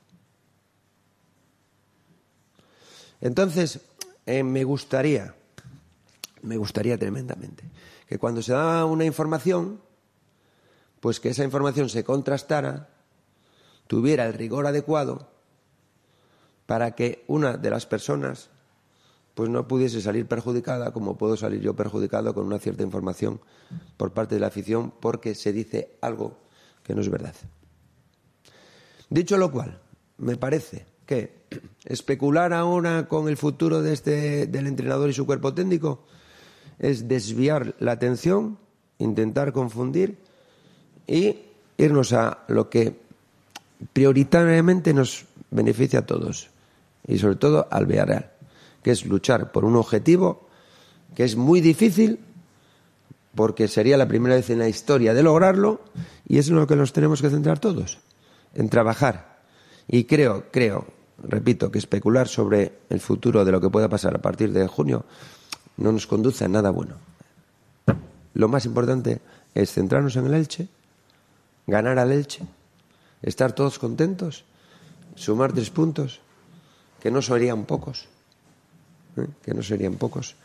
Entonces, me gustaría tremendamente que cuando se da una información, pues que esa información se contrastara, tuviera el rigor adecuado para que una de las personas pues no pudiese salir perjudicada como puedo salir yo perjudicado con una cierta información por parte de la afición porque se dice algo que no es verdad. Dicho lo cual, me parece que especular ahora con el futuro del entrenador y su cuerpo técnico es desviar la atención, intentar confundir y irnos a lo que prioritariamente nos beneficia a todos y sobre todo al Villarreal, que es luchar por un objetivo que es muy difícil porque sería la primera vez en la historia de lograrlo, y es en lo que nos tenemos que centrar todos, en trabajar. Y creo, repito, que especular sobre el futuro de lo que pueda pasar a partir de junio no nos conduce a nada bueno. Lo más importante es centrarnos en el Elche, ganar al Elche, estar todos contentos, sumar 3 puntos, que no serían pocos,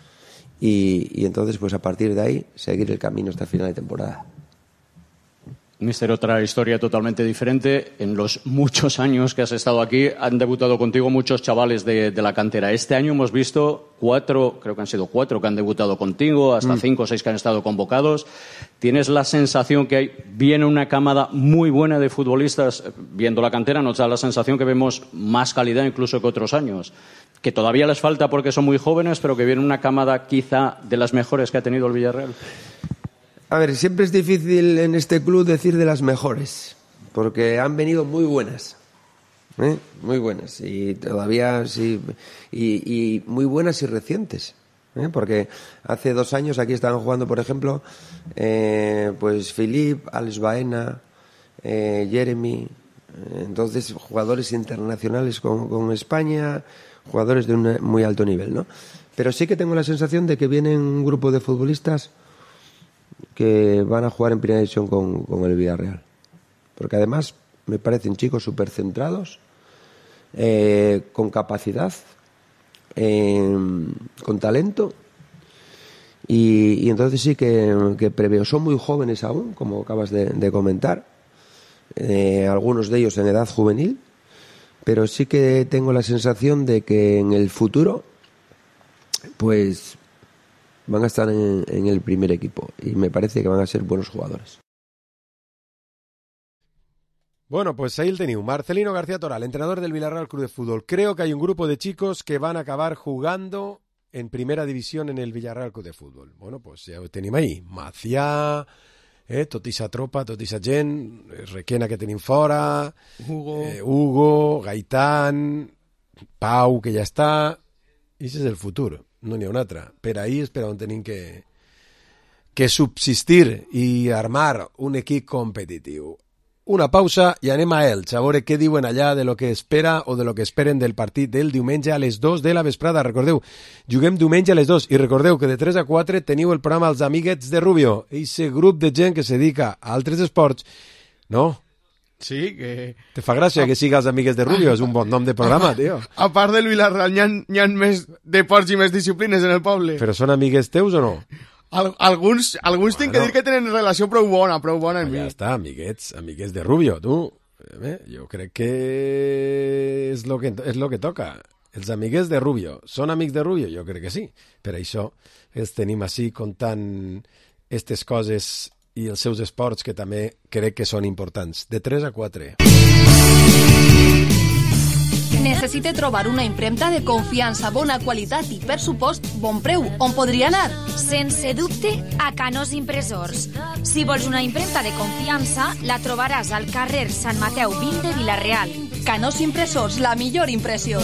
y entonces pues a partir de ahí seguir el camino hasta final de temporada. Mister, otra historia totalmente diferente. En los muchos años que has estado aquí han debutado contigo muchos chavales de la cantera. Este año hemos visto 4, creo que han sido 4 que han debutado contigo, hasta 5 o 6 que han estado convocados. ¿Tienes la sensación que viene una camada muy buena de futbolistas? Viendo la cantera nos da la sensación que vemos más calidad incluso que otros años. Que todavía les falta porque son muy jóvenes, pero que viene una camada quizá de las mejores que ha tenido el Villarreal. A ver, siempre es difícil en este club decir de las mejores, porque han venido muy buenas, muy buenas, y todavía sí, y muy buenas y recientes, porque hace 2 años aquí estaban jugando, por ejemplo, pues Philippe, Alex Baena, Jeremy, entonces jugadores internacionales con España, jugadores de un muy alto nivel, ¿no? Pero sí que tengo la sensación de que viene un grupo de futbolistas que van a jugar en primera división con el Villarreal, porque además me parecen chicos súper centrados, con capacidad, con talento, y entonces sí que preveo. Son muy jóvenes aún, como acabas de comentar, algunos de ellos en edad juvenil, pero sí que tengo la sensación de que en el futuro pues van a estar en el primer equipo, y me parece que van a ser buenos jugadores. Bueno, pues ahí el teniu. Marcelino García Toral, entrenador del Villarreal Club de Fútbol. Creo que hay un grupo de chicos que van a acabar jugando en primera división en el Villarreal Club de Fútbol. Bueno, pues ja ho tenim ahí. Macià, tota aquesta tropa, tota aquesta gent, Requena que tenim fora, Hugo, Gaitán, Pau, que ja està. I això és el futur. No n'hi ha un altre. Per ahí és per on tenim que subsistir i armar un equip competitiu. Una pausa i anem a Elx, a veure què diuen allà de lo que espera o de lo que esperen del partit del diumenge a les 2 de la vesprada. Recordeu, juguem diumenge a les 2 i recordeu que de 3 a 4 teniu el programa Els Amiguets de Rubio, aquest grup de gent que se dedica a altres esports, no? Sí, que... Te fa gràcia que siga Els Amiguets de Rubio, és un bon nom de programa, tio. A part del Villarreal, n'hi ha més deports i més disciplines en el poble. Però són amigues teus o no? Alguns tinc que dir que tenen relació prou bona amb mi. Ja està, amiguets de Rubio, tu. Jo crec que és lo que toca. Els amiguets de Rubio. Són amics de Rubio? Jo crec que sí. Per això els tenim així contant aquestes coses i els seus esports, que també crec que són importants. De 3 a 4. Necessita trobar una impremta de confiança, bona qualitat i, per supost, bon preu. On podria anar? Sense dubte, a Canós Impressors. Si vols una impremta de confiança, la trobaràs al carrer Sant Mateu 20 de Vila-real. Canós Impressors, la millor impressió.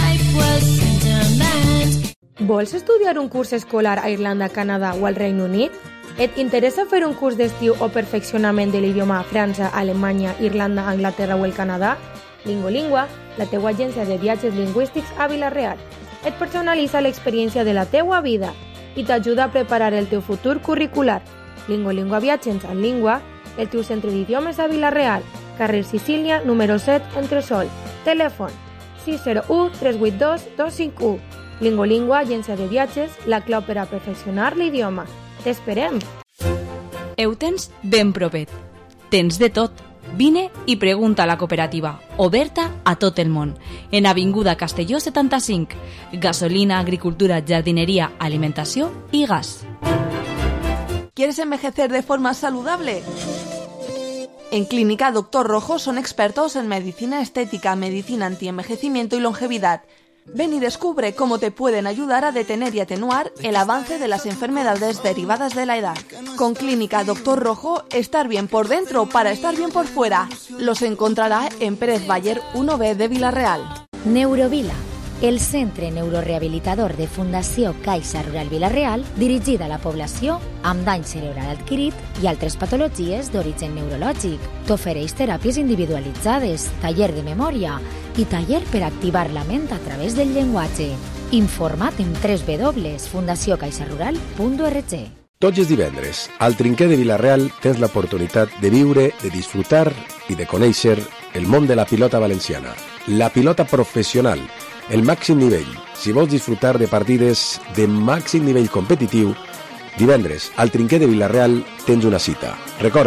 Vols estudiar un curs escolar a Irlanda, Canadà o al Regne Unit? Et interessa fer un curs d'estiu o perfeccionament de l'idioma a França, Alemanya, Irlanda, Anglaterra o el Canadà? Lingolingua, la teua agència de viatges lingüístics a Vila-real. Et personalitza l'experiència de la teua vida i t'ajuda a preparar el teu futur curricular. Lingolingua Viatges en Língua, el teu centre d'idiomes a Vila-real, carrer Sicília, número 7, Entresol. Telèfon 601-382-251. Lingolingua, agència de viatges, la clau per a perfeccionar l'idioma. T'esperem! Ho tens ben propet. Tens de tot. Vine i pregunta a la cooperativa, oberta a tot el món, en Avinguda Castelló 75. Gasolina, agricultura, jardinería, alimentació i gas. ¿Quieres envejecer de forma saludable? En Clínica Doctor Rojo son expertos en medicina estética, medicina antienvejecimiento y longevidad. Ven y descubre cómo te pueden ayudar a detener y atenuar el avance de las enfermedades derivadas de la edad. Con Clínica Doctor Rojo, estar bien por dentro para estar bien por fuera. Los encontrará en Pérez Bayer 1B de Vila-real. Neurovila, el centre neurorehabilitador de Fundació Caixa Rural Vila-real, dirigit a la població amb dany cerebral adquirit i altres patologies d'origen neurològic. T'ofereix teràpies individualitzades, taller de memòria i taller per activar la ment a través del llenguatge. Informa't en www.fundaciocaixarural.org. Tots els divendres, al Trinquer de Vila-real tens l'oportunitat de viure, de disfrutar i de conèixer el món de la pilota valenciana. La pilota professional, el màxim nivell. Si vols disfrutar de partides de màxim nivell competitiu, divendres, al Trinquer de Vila-real tens una cita. Recorda,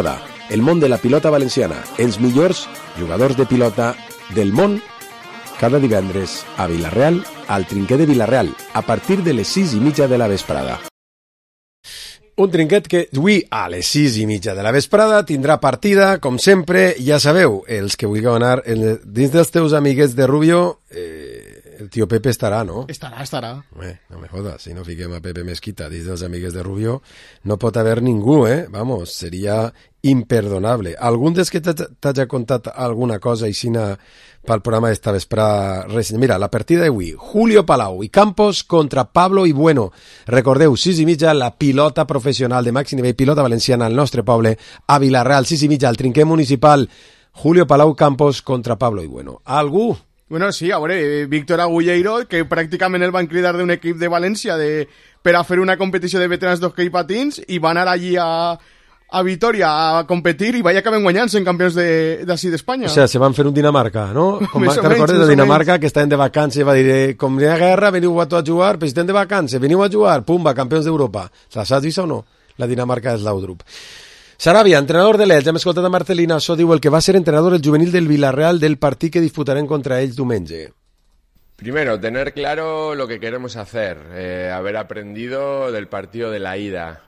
el món de la pilota valenciana, els millors jugadors de pilota del món, cada divendres a Vila-real, al trinquet de Vila-real, a partir de les 6:30 de la vesprada. Un trinquet que avui a les 6:30 de la vesprada tindrà partida, com sempre. Ja sabeu, els que vulgueu anar dins dels teus amiguets de Rubio, el tio Pepe estarà, no? Estarà. No me jodas, si no fiquem a Pepe Mesquita dins dels amiguets de Rubio, no pot haver ningú, Vamos, seria imperdonable. Algun dels que t'hagi contat alguna cosa aixina pel programa d'esta vesprada? Mira, la partida d'avui, Julio Palau i Campos contra Pablo i Bueno. Recordeu, 6:30, la pilota professional de màxim nivell, pilota valenciana al nostre poble, a Vila-real, 6:30, al trinquet municipal, Julio Palau Campos contra Pablo i Bueno. Algú? Bueno, sí, a veure, Víctor Agulleiro, que pràcticament el van cridar d'un equip de València per a fer una competició de veterans d'hoquei patins i van anar allí a Vitoria a competir i vaya que ven guanyant-se en campions d'ací d'Espanya. O sea, se van fer un Dinamarca, no? Com te recordes de Dinamarca, que estaven de vacances i va dir, com hi ha guerra, veniu a tots a jugar, però si estem de vacances, veniu a jugar, pumba, campions d'Europa. La saps vista o no? La Dinamarca és l'Audrup. Sarabia, entrenador de l'Elx, hem escoltat a Marcelina, això diu el que va ser entrenador el juvenil del Vila-real del partit que disputarem contra ells diumenge. Primero, tener claro lo que queremos hacer, haber aprendido del partido de la ida,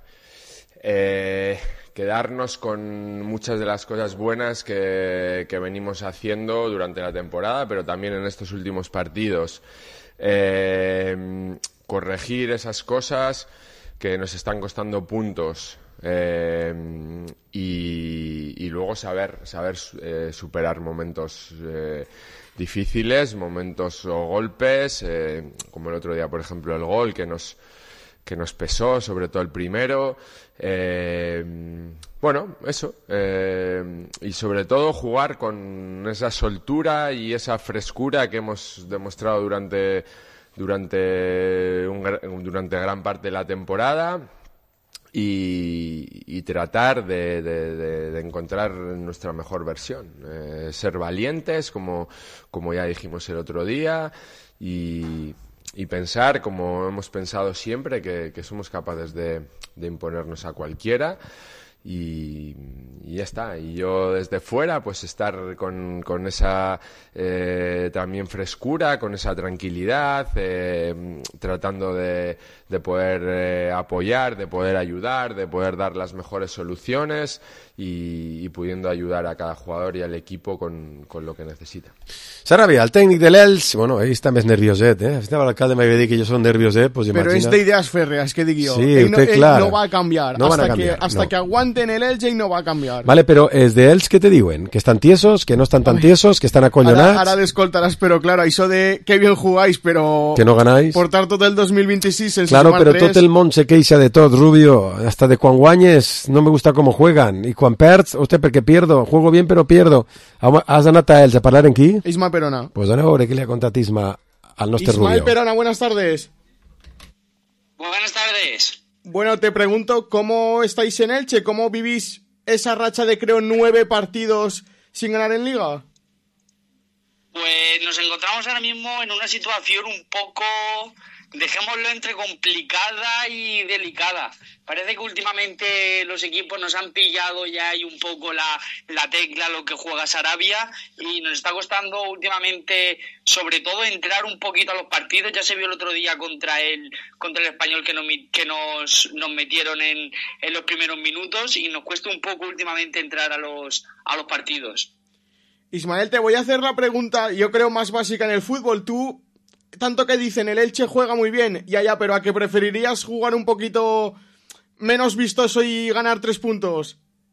quedarnos con muchas de las cosas buenas que venimos haciendo durante la temporada, pero también en estos últimos partidos, corregir esas cosas que nos están costando puntos. Y luego saber superar momentos difíciles, momentos o golpes, como el otro día, por ejemplo, el gol que nos pesó, sobre todo el primero. Bueno, eso. Y sobre todo jugar con esa soltura y esa frescura que hemos demostrado durante gran parte de la temporada. Y tratar de encontrar nuestra mejor versión, ser valientes como ya dijimos el otro día y pensar como hemos pensado siempre que somos capaces de imponernos a cualquiera y ya está. Y yo desde fuera pues estar con esa también frescura, con esa tranquilidad, tratando de poder apoyar, de poder ayudar, de poder dar las mejores soluciones y pudiendo ayudar a cada jugador y al equipo con lo que necesita. Sarabia, el tècnic de l'Elx, bueno, ell està més nervioset, l'alcalde m'havia dit que jo soc nervioset, pues però imagina. és d'idees fèrrees, que dic jo. Sí, ell clar. No va a canviar. No van a canviar, hasta no. que aguanten el Elx, ell no va a canviar. Vale, però els de Elx què te diuen? Que estan tiesos, que no estan tan tiesos, que estan acollonats? Ara descoltaràs, però claro, això de que bien jugáis, però que no ganáis. Portar tot el 2026 sense claro, sumar però 3. tot el món se queixa de tot, Rubio. Hasta de quan guanyes no me gusta cómo juegan. Y quan perds, hostia, perquè pierdo. Juego bien, pero pierdo. Has anat a Elx a parlar en qui? Isma Perona. Pues anem a veure què li ha contat Isma al nostre Ismael Rubio. Perona, buenas tardes. Buenas tardes. Bueno, te pregunto, ¿cómo estáis en Elche? ¿Cómo vivís esa racha de, creo, 9 partidos sin ganar en Liga? Pues nos encontramos ahora mismo en una situación un poco, dejémoslo entre complicada y delicada. Parece que últimamente los equipos nos han pillado ya y un poco la tecla, lo que juega Sarabia, y nos está costando últimamente, sobre todo, entrar un poquito a los partidos. Ya se vio el otro día contra el Español que nos metieron en los primeros minutos, y nos cuesta un poco últimamente entrar a los partidos. Ismael, te voy a hacer la pregunta, yo creo, más básica en el fútbol. Tú, tanto que dicen, el Elche juega muy bien, ya, pero ¿a qué preferirías jugar un poquito menos vistoso y ganar 3 puntos?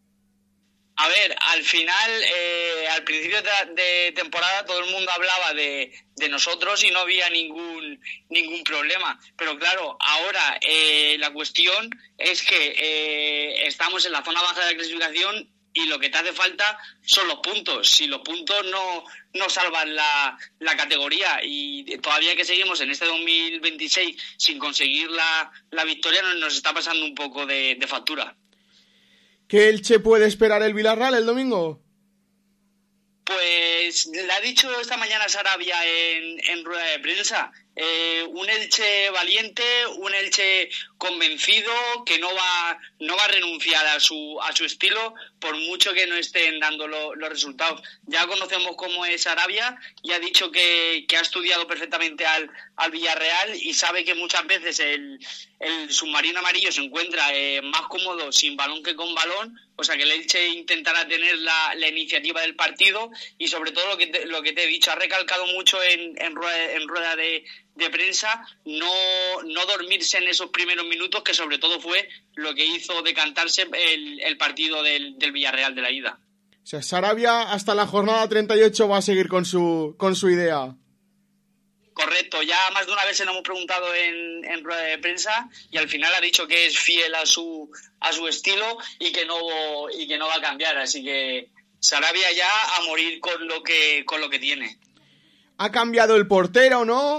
A ver, al final, al principio de temporada todo el mundo hablaba de nosotros y no había ningún problema. Pero claro, ahora la cuestión es que estamos en la zona baja de la clasificación y lo que te hace falta son los puntos. Si los puntos no salvan la categoría y todavía que seguimos en este 2026 sin conseguir la victoria, nos está pasando un poco de factura. ¿Qué Elche puede esperar el Vila-real el domingo? Pues le ha dicho esta mañana Sarabia en rueda de prensa un Elche valiente, un Elche convencido, que no va a renunciar a su estilo por mucho que no estén dando los resultados. Ya conocemos cómo es Sarabia y ha dicho que ha estudiado perfectamente al Villarreal y sabe que muchas veces el submarino amarillo se encuentra más cómodo sin balón que con balón, o sea que el Elche intentará tener la iniciativa del partido y sobre todo lo que te he dicho, ha recalcado mucho en rueda de prensa no dormirse en esos primeros minutos, que sobre todo fue lo que hizo decantarse el partido del Villarreal de la ida. O sea, Sarabia hasta la jornada 38 va a seguir con su idea. Correcto, ya más de una vez se lo hemos preguntado en rueda de prensa y al final ha dicho que es fiel a su estilo y que no va a cambiar, así que Sarabia ya a morir con lo que tiene. ¿Ha cambiado el portero, no?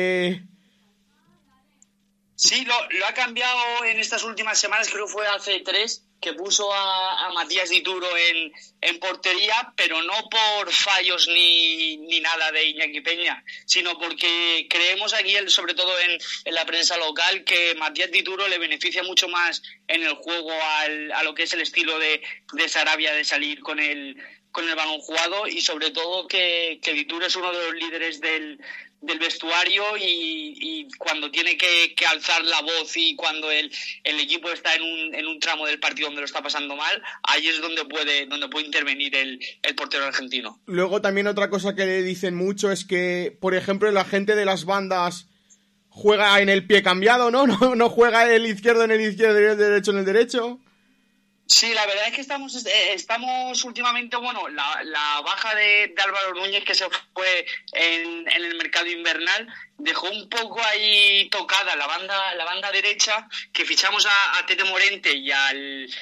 Sí, lo ha cambiado en estas últimas semanas, creo que fue hace 3, que puso a Matías Dituro en portería, pero no por fallos ni nada de Iñaki Peña, sino porque creemos aquí, sobre todo en la prensa local, que Matías Dituro le beneficia mucho más en el juego a lo que es el estilo de Sarabia de salir con el balón jugado y sobre todo que Dituro es uno de los líderes del vestuario y cuando tiene que alzar la voz y cuando el equipo está en un tramo del partido donde lo está pasando mal, ahí es donde puede intervenir el portero argentino. Luego también otra cosa que le dicen mucho es que, por ejemplo, la gente de las bandas juega en el pie cambiado, ¿no? No juega el izquierdo en el izquierdo y el derecho en el derecho. Sí, la verdad es que estamos últimamente, bueno, la baja de Álvaro Núñez, que se fue en el mercado invernal, dejó un poco ahí tocada la banda derecha, que fichamos a Tete Morente y a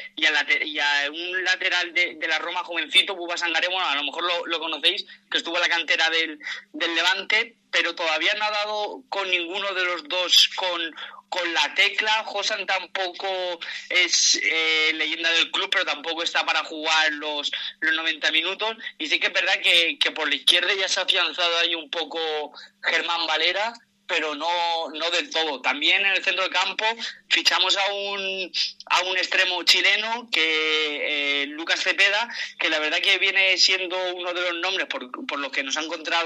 un lateral de la Roma jovencito, Buba Sangaré, bueno, a lo mejor lo conocéis, que estuvo en la cantera del Levante, pero todavía no ha dado con ninguno de los dos con la tecla. Josan tampoco es leyenda del club, pero tampoco está para jugar los 90 minutos. Y sí que es verdad que por la izquierda ya se ha afianzado ahí un poco Germán Valera, pero no del todo. También en el centro del campo fichamos a un extremo chileno, que Lucas Cepeda, que la verdad que viene siendo uno de los nombres por los que nos ha encontrado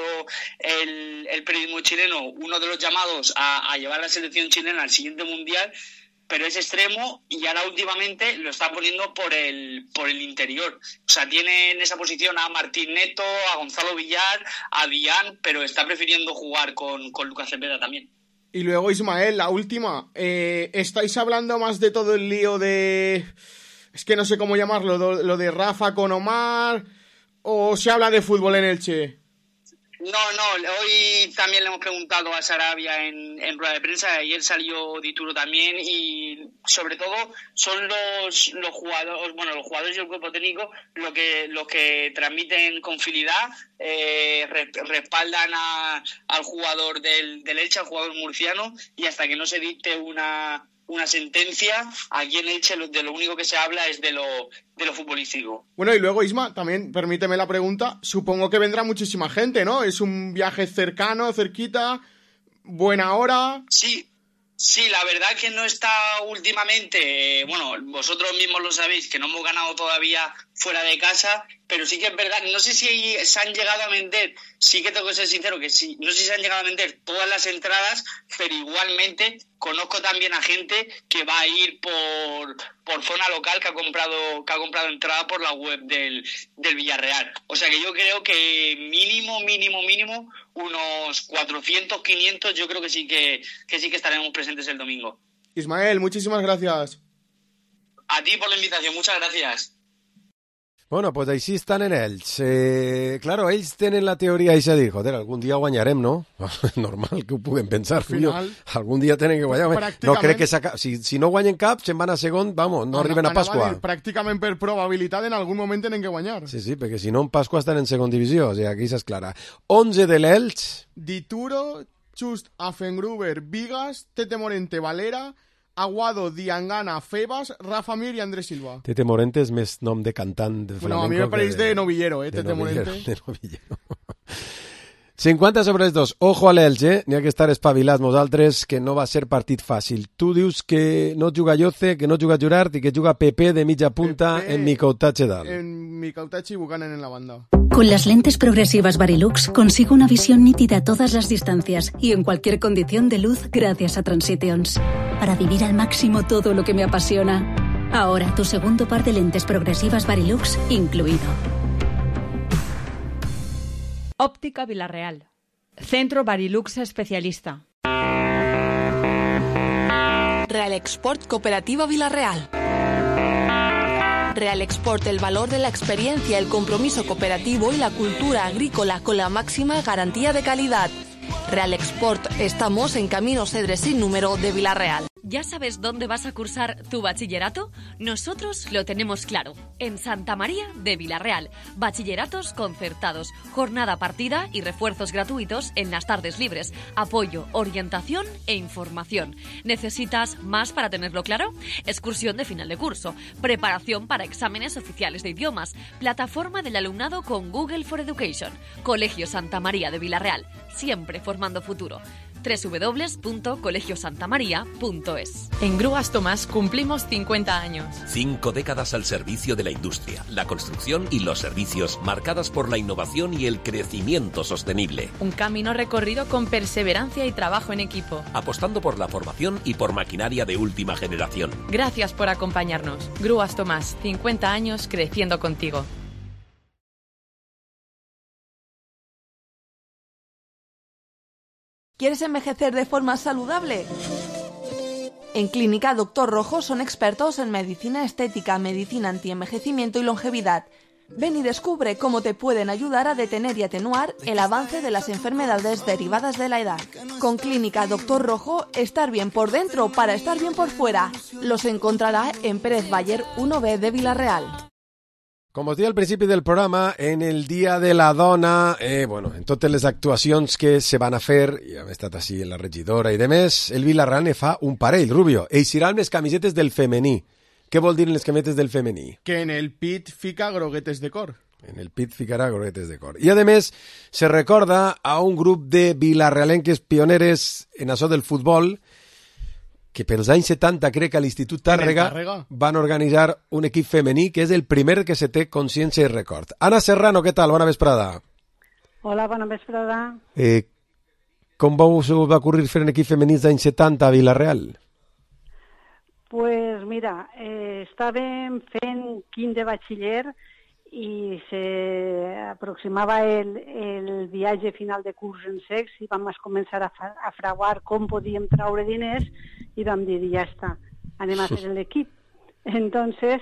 el periodismo chileno, uno de los llamados a llevar la selección chilena al siguiente mundial, pero es extremo y ahora últimamente lo está poniendo por el interior. O sea, tiene en esa posición a Martín Neto, a Gonzalo Villar, a Dián, pero está prefiriendo jugar con Lucas Cepeda también. Y luego, Ismael, la última. ¿Estáis hablando más de todo el lío de... es que no sé cómo llamarlo, lo de Rafa con Omar, o se habla de fútbol en Elche? No, hoy también le hemos preguntado a Sarabia en rueda de prensa, y ayer salió Dituro también, y sobre todo son los jugadores, bueno, los jugadores y el cuerpo técnico los que transmiten con fidelidad, respaldan al jugador del Elche, al jugador murciano, y hasta que no se dicte una sentencia, aquí en Elche de lo único que se habla es de lo futbolístico. Bueno, y luego, Isma, también permíteme la pregunta, supongo que vendrá muchísima gente, ¿no? Es un viaje cercano, cerquita, buena hora. Sí, la verdad que no está últimamente, bueno, vosotros mismos lo sabéis, que no hemos ganado todavía fuera de casa, pero sí que es verdad, no sé si se han llegado a vender, sí que tengo que ser sincero que sí, no sé si se han llegado a vender todas las entradas, pero igualmente conozco también a gente que va a ir por zona local, que ha comprado entrada por la web del Villarreal. O sea que yo creo que mínimo unos 400, 500, yo creo que sí que estaremos presentes el domingo. Ismael, muchísimas gracias. A ti por la invitación, muchas gracias. Bueno, pues així estan en ells. Claro, ells tenen la teoria eixa de dir, joder, algun dia guanyarem, no? Normal que ho puguem pensar, final, algun dia tenen que guanyar. No crec que si no guanyen cap, se'n van a segon, vamos, no arriben a Pasqua. Pràcticament per probabilitat en algun moment tenen que guanyar. Sí, perquè si no en Pasqua estan en segon divisió, o sigui, aquí és clara. 11 de l'Elx. Dituro, Chust, Afengruber, Vigas, Tete Morente, Valera, Aguado, Diangana, Febas, Rafa Mir i Andrés Silva. Tete Morente és més nom de cantant de flamenco. Bueno, a mi me pareix de novillero, Tete Morente. De novillero. 50-2. Ojo a l'Elche, n'hi ha que estar espavilats nosaltres, que no va ser partit fàcil. Tu dius que no juga Lloce, que no juga Gerard i que juga Pepe de mitja punta en Micautatge dalt. En Micautatge y Buchanan en la banda. Con las lentes progresivas Varilux consigo una visión nítida a todas las distancias y en cualquier condición de luz gracias a Transitions. Para vivir al máximo todo lo que me apasiona. Ahora tu segundo par de lentes progresivas Varilux incluido. Óptica Villarreal. Centro Varilux especialista. Real Export Cooperativa Villarreal. Real Export, el valor de la experiencia, el compromiso cooperativo y la cultura agrícola con la máxima garantía de calidad. Real Export, estamos en Camino Cedres sin número de Villarreal. ¿Ya sabes dónde vas a cursar tu bachillerato? Nosotros lo tenemos claro. En Santa María de Villarreal. Bachilleratos concertados, jornada partida y refuerzos gratuitos en las tardes libres. Apoyo, orientación e información. ¿Necesitas más para tenerlo claro? Excursión de final de curso. Preparación para exámenes oficiales de idiomas. Plataforma del alumnado con Google for Education. Colegio Santa María de Villarreal. Siempre formando futuro. www.colegiosantamaria.es. En Grúas Tomás cumplimos 50 años. 5 décadas al servicio de la industria, la construcción y los servicios, marcadas por la innovación y el crecimiento sostenible. Un camino recorrido con perseverancia y trabajo en equipo. Apostando por la formación y por maquinaria de última generación. Gracias por acompañarnos. Grúas Tomás, 50 años creciendo contigo. ¿Quieres envejecer de forma saludable? En Clínica Doctor Rojo son expertos en medicina estética, medicina antienvejecimiento y longevidad. Ven y descubre cómo te pueden ayudar a detener y atenuar el avance de las enfermedades derivadas de la edad. Con Clínica Doctor Rojo, estar bien por dentro para estar bien por fuera. Los encontrará en Pérez Bayer 1B de Villarreal. Com us deia al principi del programa, en el Dia de la Dona, en totes les actuacions que se van a fer, i hem estat així en la regidora i demés, el Villarreal ne fa un parell, Rubio. Eixiran les camisetes del femení. Què vol dir en les camisetes del femení? Que en el pit fica groguetes de cor. En el pit ficarà groguetes de cor. I, a més, se recorda a un grup de vilarrealenques pioneres en això del futbol, que pels anys 70, crec que a l'Institut Tàrrega van organitzar un equip femení que és el primer que se té consciència i record. Ana Serrano, què tal? Bona vesprada. Hola, bona vesprada. Com us va ocurrir fer un equip femení d'anys 70 a Vilareal? Pues mira, estàvem fent quint de batxiller i s'aproximava el viatge final de curs en secs i vam començar a fraguar com podíem traure diners i vam dir, ja està, anem a fer l'equip. Entonces,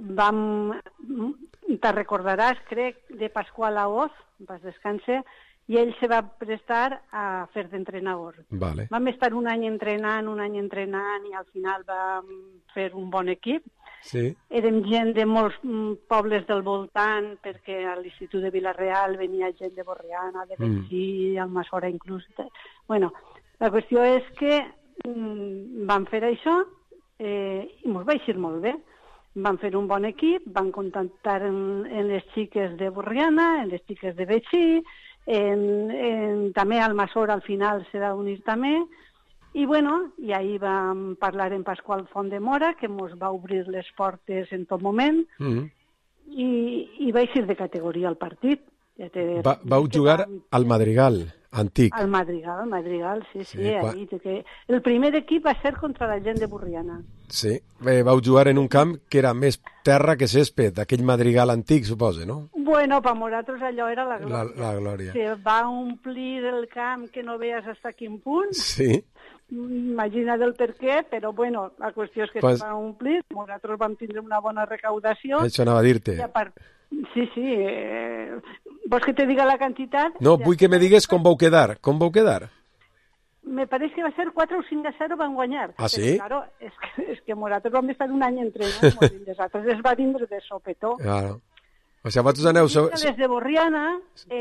te recordaràs, crec, de Pasqual Aoz, pas descanse, i ell se va prestar a fer d'entrenador. Vale. Vam estar un any entrenant i al final vam fer un bon equip. Sí. Érem gent de molts pobles del voltant, perquè a l'Institut de Vilareal venia gent de Borriana, de Betxí, Almassora inclús. Bueno, la qüestió és que vam fer això i ens va eixir molt bé. Vam fer un bon equip, vam contactar en les xiques de Borriana, en les xiques de Betxí, també Almassora al final se va unir també. I bueno, i ahir vam parlar amb Pasqual Font de Mora, que ens va obrir les portes en tot moment, i va eixir de categoria el partit. Vau jugar al Madrigal, antic. Al Madrigal, sí. El primer equip va ser contra la gent de Borriana. Sí, vau jugar en un camp que era més terra que césped, aquell Madrigal antic, suposa, no? Bueno, per nosaltres allò era la glòria. La glòria. Se va omplir el camp que no veies fins a quin punt. Sí. Imagina't el per què, però bueno, la qüestió és que se va omplir, nosaltres vam tindre una bona recaudació. Això anava a dir-te. Sí. Vols que te diga la quantitat? No, vull que me digues com vau quedar. Com vau quedar? Me pareix que va ser 4 o 5-0 van guanyar. Ah, sí? Però, claro, és que nosaltres vam estar un any entrenant, nosaltres es va vindre de sopetó. Claro. O sigui, vosaltres aneu... Des de Borriana,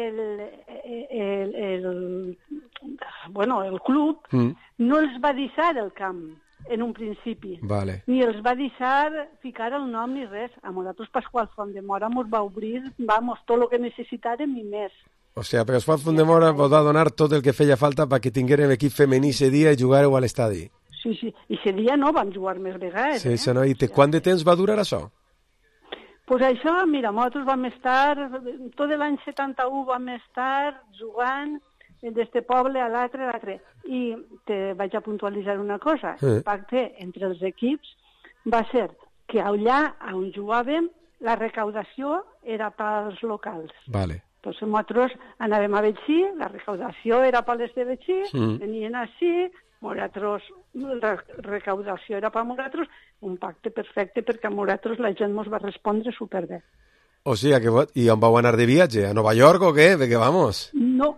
el club no els va deixar el camp en un principi. Vale. Ni els va deixar ficar el nom ni res. A nosaltres Pasqual Font de Mora ens va obrir, tot el que necessitàrem i més. O sigui, perquè el Font de Mora vos va donar tot el que feia falta perquè tinguérem equip femení ese dia i jugareu a l'estadi. Sí, i ese dia no vam jugar més vegades. Sí, no? I quant de temps va durar això? Pues això, mira, nosaltres vam estar, tot l'any 71 vam estar jugant d'este poble a l'altre. I te vaig a puntualitzar una cosa. El pacte entre els equips va ser que allà on jugàvem la recaudació era pels locals. Vale. Doncs nosaltres anàvem a Betxí, la recaudació era per les de Betxí, venien així, nosaltres, la recaudació era per nosaltres, un pacte perfecte perquè a nosaltres la gent ens va respondre superbé. O sigui, i on vau anar de viatge? A Nova York o què? Perquè vamos. No.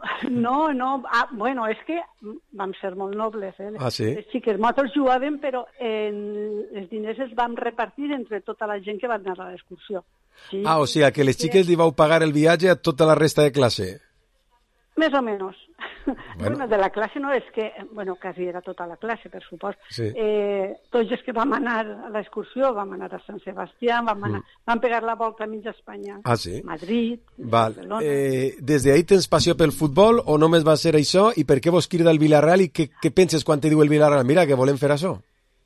Bueno, és que vam ser molt nobles. Ah, sí? Les xiques, nosaltres jugàvem, però els diners els vam repartir entre tota la gent que va anar a l'excursió. Sí. Ah, o sigui, que les xiques li vau pagar el viatge a tota la resta de classe. Més o menys. Bueno, de la classe no, és que, bueno, quasi era tota la classe, per supost. Sí. Tots els que vam anar a l'excursió, vam anar a Sant Sebastià, vam pegar la volta a mitja Espanya. Ah, sí? Madrid, Barcelona. Des d'ahir tens passió pel futbol o només va ser això? I per què vos crida el Villarreal i què penses quan te diu el Villarreal? Mira, que volem fer això.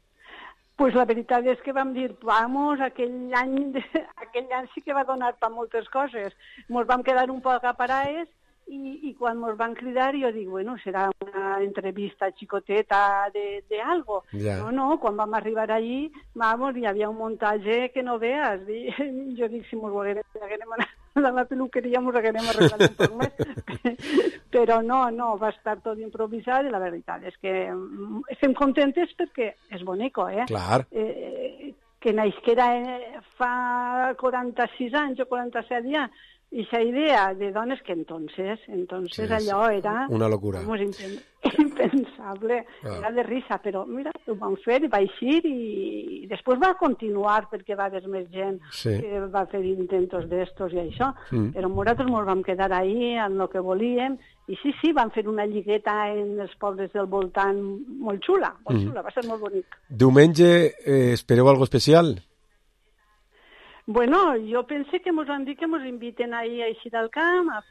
Pues la veritat és que vam dir, vamos, aquell any sí que va donar per moltes coses. Ens vam quedar un poc a parades i quan ens van cridar jo dic, bueno, serà una entrevista xicoteta de algo. Ja. No, quan vam arribar allí, vamos, hi havia un muntatge que no veas. Jo dic, si ens haguérem anat a la peluqueria, ens haguérem arreglat un poc més. Però no, va estar tot improvisat i la veritat és que estem contentes perquè és bonico, Clar. Que naixera fa 46 anys o 47 ja, i la idea de dones que entonces allò era una locura, impensable, era de risa, però mira, ho vam fer i va eixir i després va continuar perquè va haver més gent que va fer intentos d'estos i això, però nosaltres ens vam quedar ahí en el que volíem i sí, vam fer una lligueta en els pobles del voltant molt xula, va ser molt bonic. Diumenge espereu algo especial? Bueno, jo pense que ens han dit que ens inviten ahir a eixir al camp a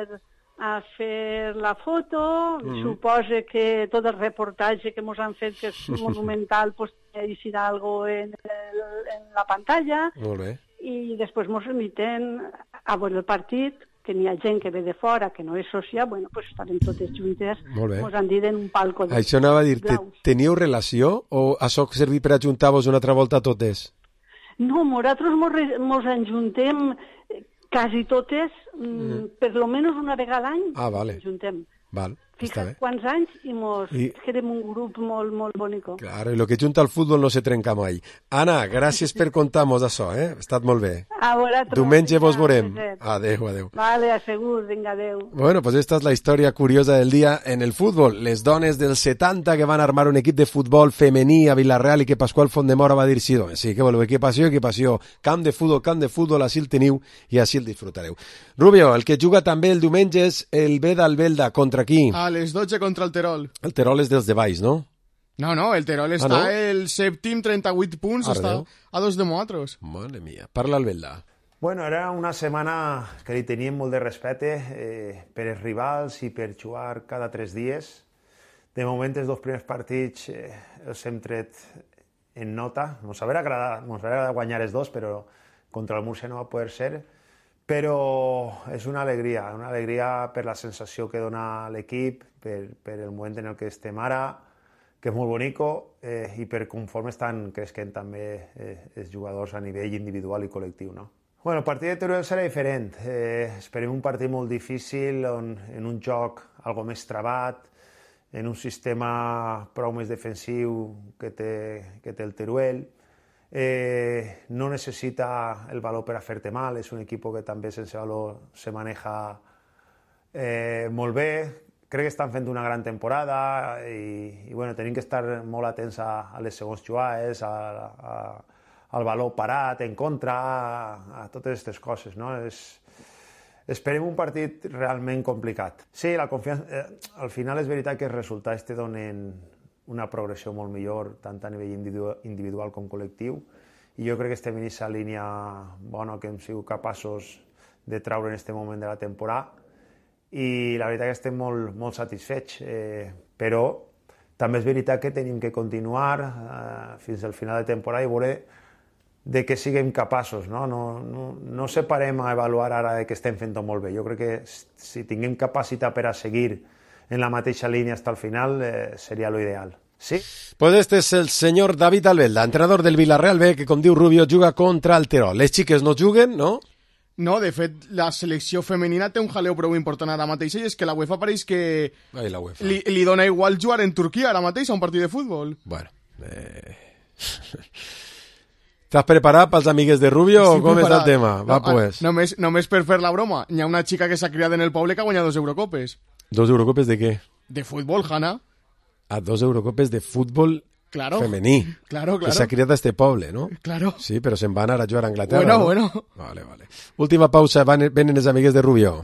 fer la foto. Suposo que tot el reportatge que ens han fet, que és monumental, pues eixirà algo en la pantalla. Molt bé. I després ens inviten a veure el partit, que n'hi ha gent que ve de fora, que no és socia, bueno, pues estarem totes juntes. Molt bé. Ens han dit en un palco de Això anava a dir, teníeu relació o això servir per ajuntar-vos una altra volta a totes? No, nosaltres ens enjuntem quasi totes, per lo menos una vegada a l'any. Ah, vale. Ens ajuntem. Val, Fixa't quants anys i érem un grup molt, molt bonico. Claro, i el que junta el futbol no se trenca mai. Anna, gràcies per contar-nos això, Ha estat molt bé. A vosaltres. Diumenge vos veurem. Adéu. Vale, assegur, vinga, adéu. Bueno, pues esta es la historia curiosa del día en el fútbol. Les dones del 70 que van a armar un equip de futbol femení a Villarreal i que Pasqual Fontdemora va dir sí, que voleu, equipació, camp de futbol, així el teniu i així el disfrutareu. Rubio, el que juga també el diumenge és el Belda contra qui? A les 12 contra el Terol. El Terol és dels de baix, no? No, el Terol està el sèptim, 38 punts, està a 2 de nosaltres. Madre mía, parla el Belda. Bueno, era una setmana que li teníem molt de respecte per els rivals i per jugar cada 3 dies. De moment, els 2 primers partits els hem tret en nota. Ens hauria agradat guanyar els 2, però contra el Múrcia no va poder ser. Però és una alegria per la sensació que dona l'equip, per el moment en el que estem ara, que és molt bonico, i per conforme estan creixent també els jugadors a nivell individual i col·lectiu, no? Bueno, el partit de Teruel serà diferent. Esperem un partit molt difícil, en un joc algo més trabat, en un sistema prou més defensiu que té el Teruel. No necessita el valor per a fer-te mal, és un equip que també sense valor se maneja molt bé. Crec que estan fent una gran temporada i bueno, tenim que estar molt atents a les segons jugades, al valor parat, en contra, a totes aquestes coses, no? Esperem un partit realment complicat. Sí, la confiança, al final és veritat que els resultats te donen una progressió molt millor, tant a nivell individual com col·lectiu, i jo crec que estem en aquesta línia bona que hem sigut capaços de traure en aquest moment de la temporada, i la veritat que estem molt satisfets, però també és veritat que tenim que continuar fins al final de temporada i veure de què siguem capaços, no? No separem a avaluar ara de que estem fent molt bé. Jo crec que si tinguem capacitat per a seguir en la mateixa línia fins al final seria lo ideal. Sí? Pues este es el señor David Albelda, entrenador del Villarreal B, que com diu Rubio juga contra el Terol. Les xiques no juguen, no? No, de fet, la selecció femenina té un jaleo prou important ara mateix i és que la UEFA pareix que li dona igual jugar en Turquia ara mateix a un partit de futbol. Bueno, T'has preparat pels amigues de Rubio o com és el tema? Va, pues. Només per fer la broma, hi ha una xica que s'ha criat en el poble que ha guanyat 2 Eurocopes. 2 Eurocopes de què? De futbol, Hanna. A 2 Eurocopes de futbol femení. Claro. Que s'ha criat a este poble, no? Claro. Sí, però se'n van ara a jugar a Anglaterra. Bueno. Vale. Última pausa, venen les amigues de Rubio.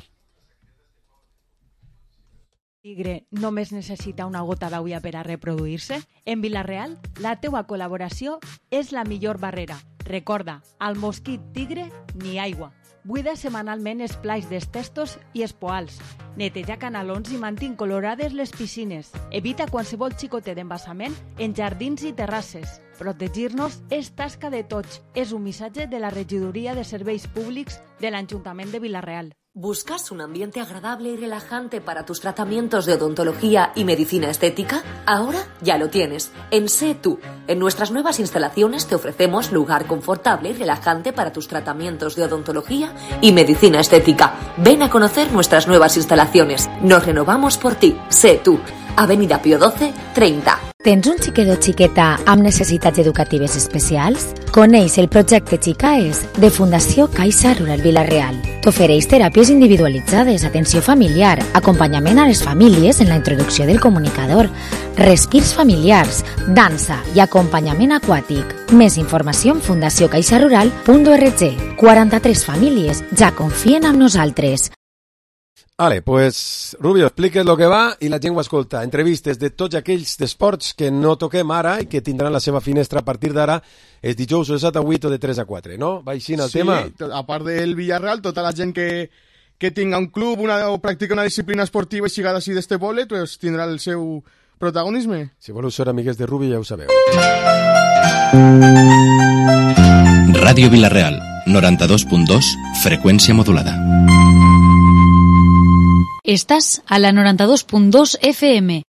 Tigre només necessita una gota d'aigua per a reproduir-se? En Villarreal, la teua col·laboració és la millor barrera. Recorda, al mosquit tigre, ni aigua. Buida setmanalment els plats dels testos i els poals. Neteja canalons i mantén colorades les piscines. Evita qualsevol xicotet d'embassament en jardins i terrasses. Protegir-nos és tasca de tots. És un missatge de la Regidoria de Serveis Públics de l'Ajuntament de Villarreal. ¿Buscas un ambiente agradable y relajante para tus tratamientos de odontología y medicina estética? Ahora ya lo tienes. En Sé Tú. En nuestras nuevas instalaciones te ofrecemos lugar confortable y relajante para tus tratamientos de odontología y medicina estética. Ven a conocer nuestras nuevas instalaciones. Nos renovamos por ti. Sé Tú. Avenida Pío 12, 30. Tens un xiquet o xiqueta amb necessitats educatives especials? Coneix el projecte Xicaes de Fundació Caixa Rural Villarreal. T'ofereix teràpies individualitzades, atenció familiar, acompanyament a les famílies en la introducció del comunicador, respirs familiars, dansa i acompanyament aquàtic. Més informació en fundaciocaixarural.org. 43 famílies ja confien en nosaltres. Vale, pues Rubio, expliques lo que va i la gent ho escolta. Entrevistes de tots aquells d'esports que no toquem ara i que tindran la seva finestra a partir d'ara els dijous de 7 a 8 o de 3 a 4, no? Va així el tema? Sí, a part del Villarreal, tota la gent que tinga un club o practica una disciplina esportiva i siga d'ací d'este poble, pues tindrà el seu protagonisme. Si voleu ser amigues de Rubio ja ho sabeu. Ràdio Villarreal, 92.2, freqüència modulada. Estás a la 92.2 FM.